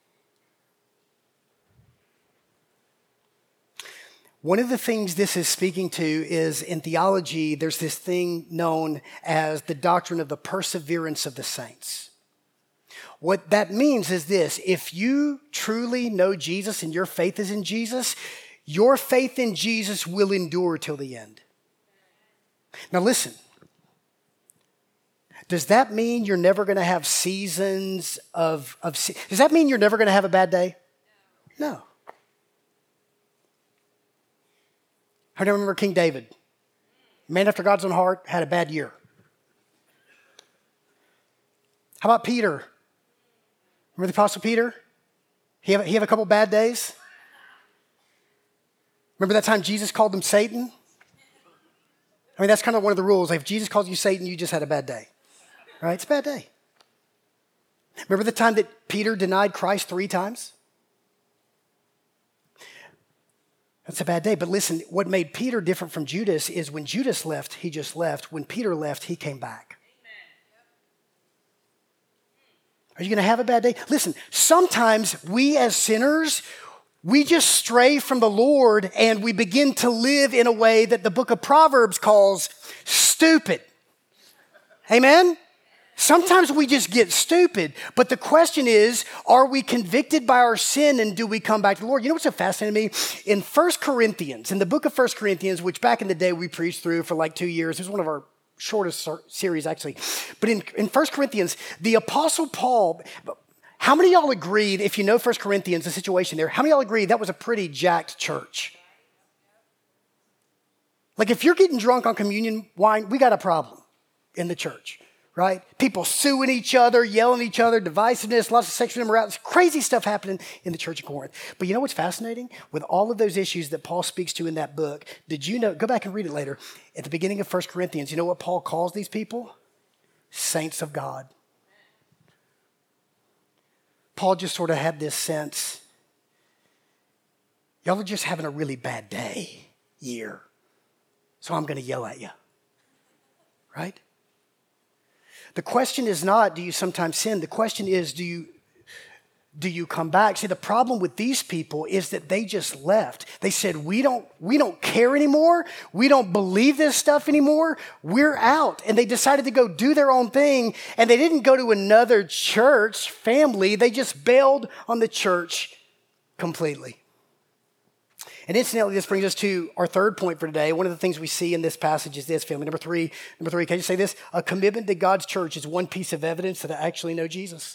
One of the things this is speaking to is in theology, there's this thing known as the doctrine of the perseverance of the saints. What that means is this: if you truly know Jesus and your faith is in Jesus, your faith in Jesus will endure till the end. Now listen, does that mean you're never going to have seasons does that mean you're never going to have a bad day? No. I remember King David, man after God's own heart, had a bad year. How about Peter? Remember the Apostle Peter? He have a couple bad days? Remember that time Jesus called him Satan? I mean, that's kind of one of the rules. Like, if Jesus calls you Satan, you just had a bad day. Right? It's a bad day. Remember the time that Peter denied Christ 3 times? That's a bad day. But listen, what made Peter different from Judas is when Judas left, he just left. When Peter left, he came back. Are you going to have a bad day? Listen, sometimes we as sinners, we just stray from the Lord and we begin to live in a way that the book of Proverbs calls stupid. Amen? Sometimes we just get stupid, but the question is, are we convicted by our sin and do we come back to the Lord? You know what's so fascinating to me? In 1 Corinthians, in the book of 1 Corinthians, which back in the day we preached through for like 2 years, it was one of our shortest series actually, but in 1 Corinthians, the Apostle Paul, How many of y'all agreed, if you know 1 Corinthians, the situation there, how many of y'all agreed that was a pretty jacked church? Like if you're getting drunk on communion wine, we got a problem in the church, right? People suing each other, yelling at each other, divisiveness, lots of sexual immorality, crazy stuff happening in the church of Corinth. But you know what's fascinating? With all of those issues that Paul speaks to in that book, did you know, go back and read it later, at the beginning of 1 Corinthians, you know what Paul calls these people? Saints of God. Paul just sort of had this sense, y'all are just having a really bad year. So I'm going to yell at you, right? The question is not, do you sometimes sin? The question is, do you come back? See, the problem with these people is that they just left. They said, we don't care anymore. We don't believe this stuff anymore. We're out. And they decided to go do their own thing. And they didn't go to another church family. They just bailed on the church completely. And incidentally, this brings us to our third point for today. One of the things we see in this passage is this, family. Number three, can I just say this? A commitment to God's church is one piece of evidence that I actually know Jesus.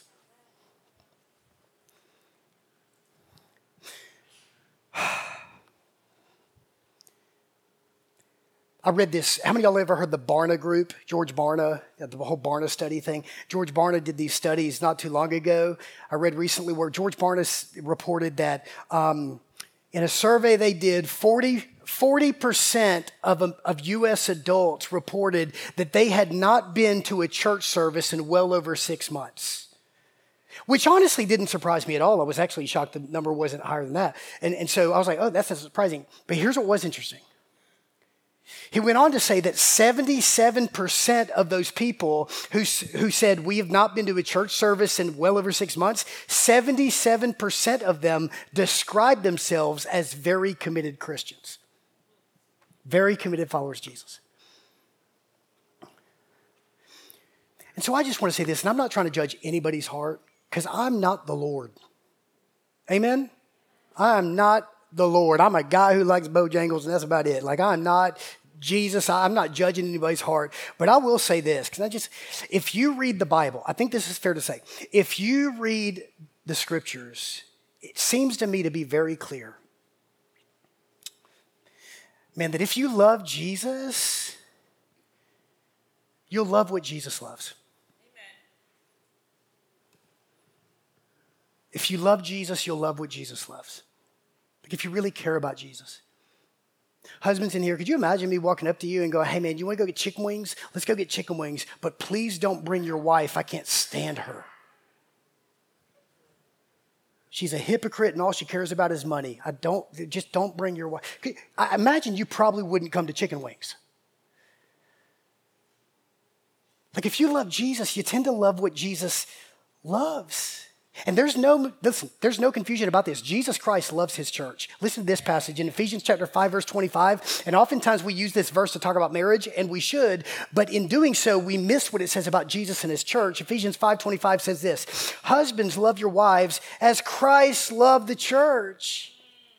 I read this. How many of y'all ever heard the Barna Group? George Barna, the whole Barna study thing. George Barna did these studies not too long ago. I read recently where George Barna reported that in a survey they did, 40% of U.S. adults reported that they had not been to a church service in well over 6 months, which honestly didn't surprise me at all. I was actually shocked the number wasn't higher than that. And so I was like, oh, that's not surprising. But here's what was interesting. He went on to say that 77% of those people who said, we have not been to a church service in well over 6 months, 77% of them described themselves as very committed Christians, very committed followers of Jesus. And so I just want to say this, and I'm not trying to judge anybody's heart, because I'm not the Lord. Amen? I'm not the Lord. I'm a guy who likes Bojangles, and that's about it. Like, I'm not Jesus. I'm not judging anybody's heart. But I will say this. If you read the Bible, I think this is fair to say. If you read the scriptures, it seems to me to be very clear, man, that if you love Jesus, you'll love what Jesus loves. If you love Jesus, you'll love what Jesus loves. Like if you really care about Jesus. Husbands in here, could you imagine me walking up to you and go, hey man, you want to go get chicken wings? Let's go get chicken wings, but please don't bring your wife. I can't stand her. She's a hypocrite and all she cares about is money. Just don't bring your wife. I imagine you probably wouldn't come to chicken wings. Like if you love Jesus, you tend to love what Jesus loves. And there's no confusion about this. Jesus Christ loves his church. Listen to this passage in Ephesians chapter 5, verse 25. And oftentimes we use this verse to talk about marriage, and we should. But in doing so, we miss what it says about Jesus and his church. Ephesians 5:25 says this: husbands, love your wives as Christ loved the church.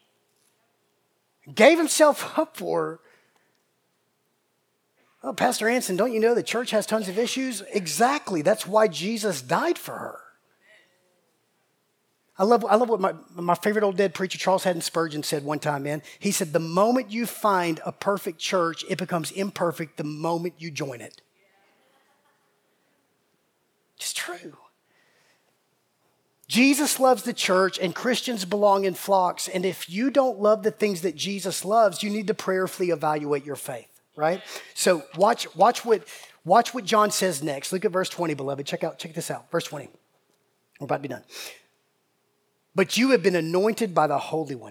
Gave himself up for her. Oh, Pastor Anson, don't you know the church has tons of issues? Exactly. That's why Jesus died for her. I love what my favorite old dead preacher, Charles Haddon Spurgeon, said one time, man. He said, the moment you find a perfect church, it becomes imperfect the moment you join it. It's true. Jesus loves the church and Christians belong in flocks. And if you don't love the things that Jesus loves, you need to prayerfully evaluate your faith, right? So watch what John says next. Look at verse 20, beloved. Check this out. Verse 20. We're about to be done. But you have been anointed by the Holy One,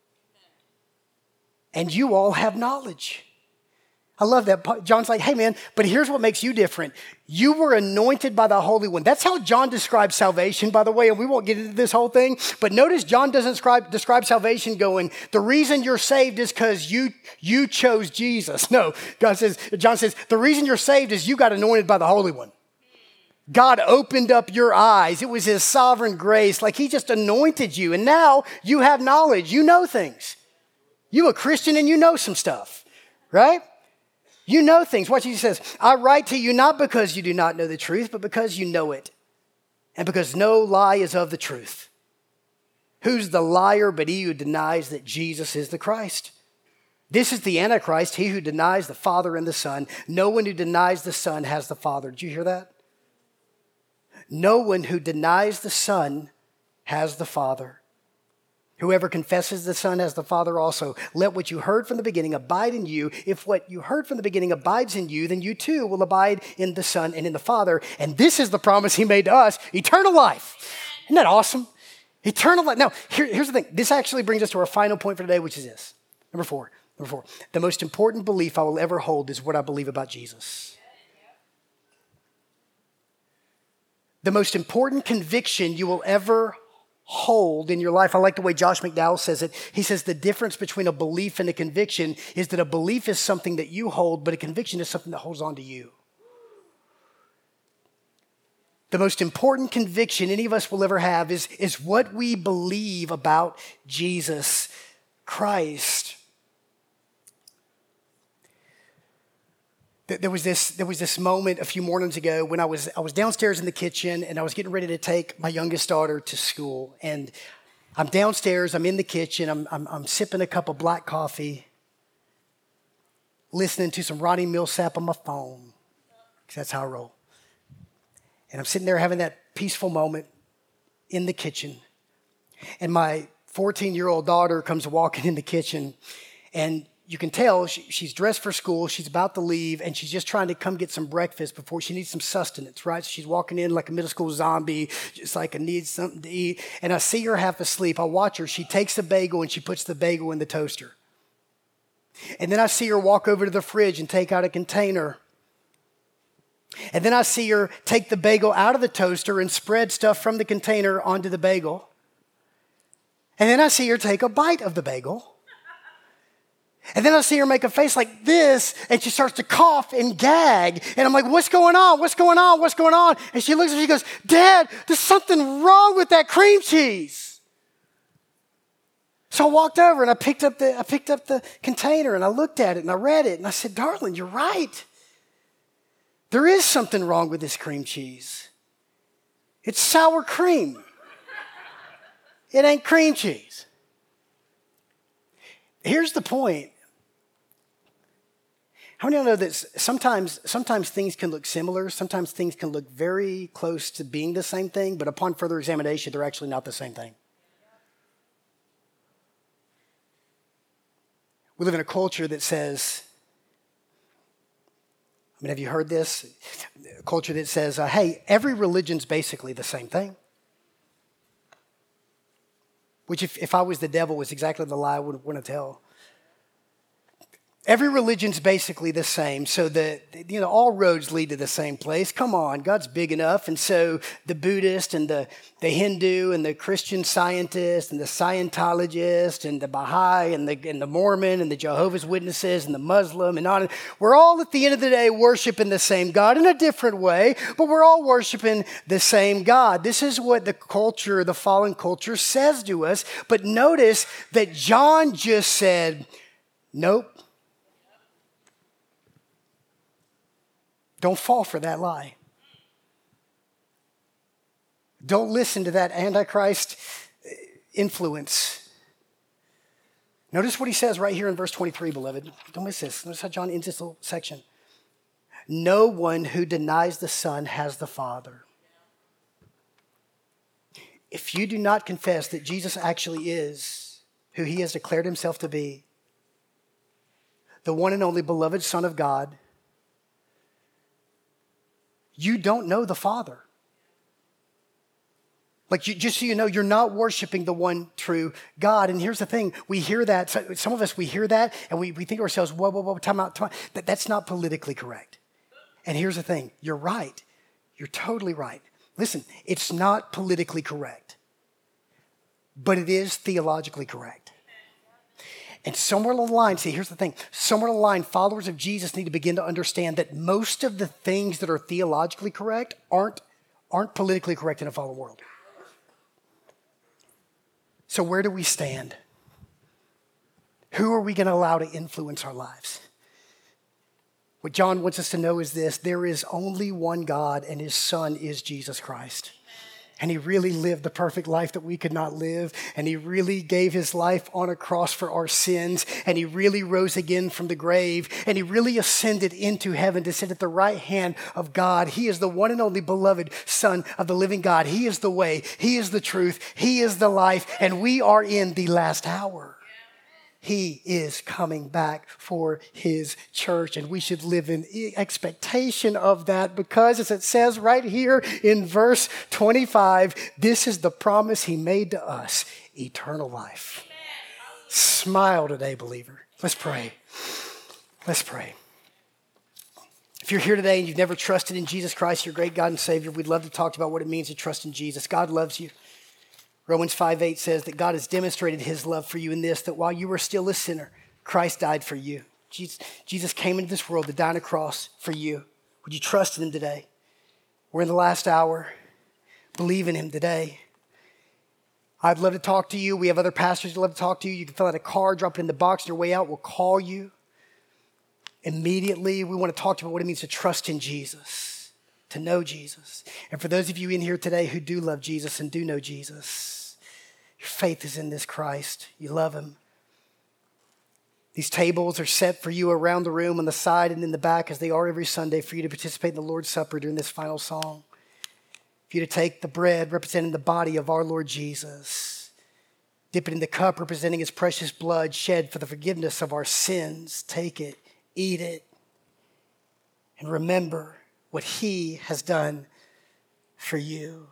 and you all have knowledge. I love that. John's like, hey man, but here's what makes you different. You were anointed by the Holy One. That's how John describes salvation, by the way, and we won't get into this whole thing. But notice John doesn't describe salvation going, the reason you're saved is because you chose Jesus. No, John says, the reason you're saved is you got anointed by the Holy One. God opened up your eyes. It was his sovereign grace. Like he just anointed you. And now you have knowledge. You know things. You a Christian and you know some stuff, right? You know things. Watch what he says. I write to you not because you do not know the truth, but because you know it. and because no lie is of the truth. Who's the liar but he who denies that Jesus is the Christ? This is the Antichrist, he who denies the Father and the Son. No one who denies the Son has the Father. Did you hear that? No one who denies the Son has the Father. Whoever confesses the Son has the Father also. Let what you heard from the beginning abide in you. If what you heard from the beginning abides in you, then you too will abide in the Son and in the Father. And this is the promise he made to us, eternal life. Isn't that awesome? Eternal life. Now, here's the thing. This actually brings us to our final point for today, which is this. Number four. The most important belief I will ever hold is what I believe about Jesus. The most important conviction you will ever hold in your life. I like the way Josh McDowell says it. He says the difference between a belief and a conviction is that a belief is something that you hold, but a conviction is something that holds on to you. The most important conviction any of us will ever have is what we believe about Jesus Christ. There was this moment a few mornings ago when I was downstairs in the kitchen and I was getting ready to take my youngest daughter to school. And I'm downstairs, I'm in the kitchen, I'm sipping a cup of black coffee, listening to some Ronnie Millsap on my phone, because that's how I roll. And I'm sitting there having that peaceful moment in the kitchen. And my 14-year-old daughter comes walking in the kitchen, and you can tell she's dressed for school, she's about to leave, and she's just trying to come get some breakfast before she needs some sustenance, right? So she's walking in like a middle school zombie, just like I need something to eat. And I see her half asleep. I watch her. She takes the bagel and she puts the bagel in the toaster. And then I see her walk over to the fridge and take out a container. And then I see her take the bagel out of the toaster and spread stuff from the container onto the bagel. And then I see her take a bite of the bagel. And then I see her make a face like this, and she starts to cough and gag. And I'm like, what's going on? What's going on? What's going on? And she looks at me, she goes, Dad, there's something wrong with that cream cheese. So I walked over and I picked up the container and I looked at it and I read it and I said, darling, you're right. There is something wrong with this cream cheese. It's sour cream. It ain't cream cheese. Here's the point. How many of you know that sometimes things can look similar, sometimes things can look very close to being the same thing, but upon further examination, they're actually not the same thing. We live in a culture that says, have you heard this? A culture that says, hey, every religion's basically the same thing. Which if I was the devil was exactly the lie I would want to tell. Every religion's basically the same, so that all roads lead to the same place. Come on, God's big enough. And so the Buddhist and the Hindu and the Christian Scientist and the Scientologist and the Baha'i and the Mormon and the Jehovah's Witnesses and the Muslim and on, we're all at the end of the day worshiping the same God in a different way, but we're all worshiping the same God. This is what the culture, the fallen culture says to us. But notice that John just said, nope. Don't fall for that lie. Don't listen to that Antichrist influence. Notice what he says right here in verse 23, beloved. Don't miss this. Notice how John ends this little section. No one who denies the Son has the Father. If you do not confess that Jesus actually is who he has declared himself to be, the one and only beloved Son of God, you don't know the Father. Just so you know, you're not worshiping the one true God. And here's the thing, we hear that, some of us, we hear that, and we think to ourselves, whoa, time out. That's not politically correct. And here's the thing, you're right. You're totally right. Listen, it's not politically correct, but it is theologically correct. And somewhere along the line, see, here's the thing. Somewhere along the line, followers of Jesus need to begin to understand that most of the things that are theologically correct aren't politically correct in a fallen world. So where do we stand? Who are we going to allow to influence our lives? What John wants us to know is this: there is only one God, and his Son is Jesus Christ. And he really lived the perfect life that we could not live. And he really gave his life on a cross for our sins. And he really rose again from the grave. And he really ascended into heaven to sit at the right hand of God. He is the one and only beloved Son of the living God. He is the way. He is the truth. He is the life. And we are in the last hour. He is coming back for his church, and we should live in expectation of that because, as it says right here in verse 25, this is the promise he made to us, eternal life. Smile today, believer. Let's pray. Let's pray. If you're here today and you've never trusted in Jesus Christ, your great God and Savior, we'd love to talk about what it means to trust in Jesus. God loves you. Romans 5:8 says that God has demonstrated his love for you in this, that while you were still a sinner, Christ died for you. Jesus came into this world to die on a cross for you. Would you trust in him today? We're in the last hour. Believe in him today. I'd love to talk to you. We have other pastors who'd love to talk to you. You can fill out a card, drop it in the box on your way out. We'll call you immediately. We want to talk to you about what it means to trust in Jesus, to know Jesus. And for those of you in here today who do love Jesus and do know Jesus, your faith is in this Christ. You love him. These tables are set for you around the room on the side and in the back, as they are every Sunday, for you to participate in the Lord's Supper during this final song. For you to take the bread representing the body of our Lord Jesus, dip it in the cup representing his precious blood shed for the forgiveness of our sins. Take it, eat it, and remember what he has done for you.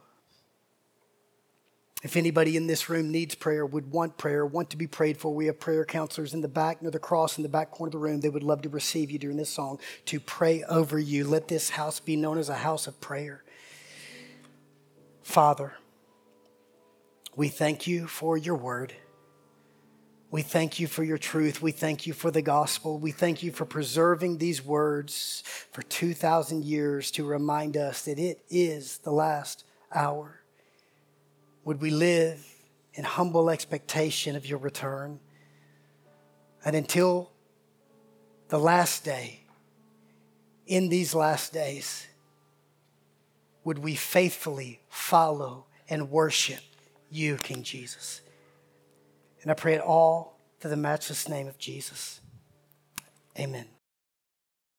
If anybody in this room needs prayer, would want prayer, want to be prayed for, we have prayer counselors in the back, near the cross in the back corner of the room. They would love to receive you during this song to pray over you. Let this house be known as a house of prayer. Father, we thank you for your word. We thank you for your truth. We thank you for the gospel. We thank you for preserving these words for 2,000 years to remind us that it is the last hour. Would we live in humble expectation of your return? And until the last day, in these last days, would we faithfully follow and worship you, King Jesus? And I pray it all to the matchless name of Jesus. Amen.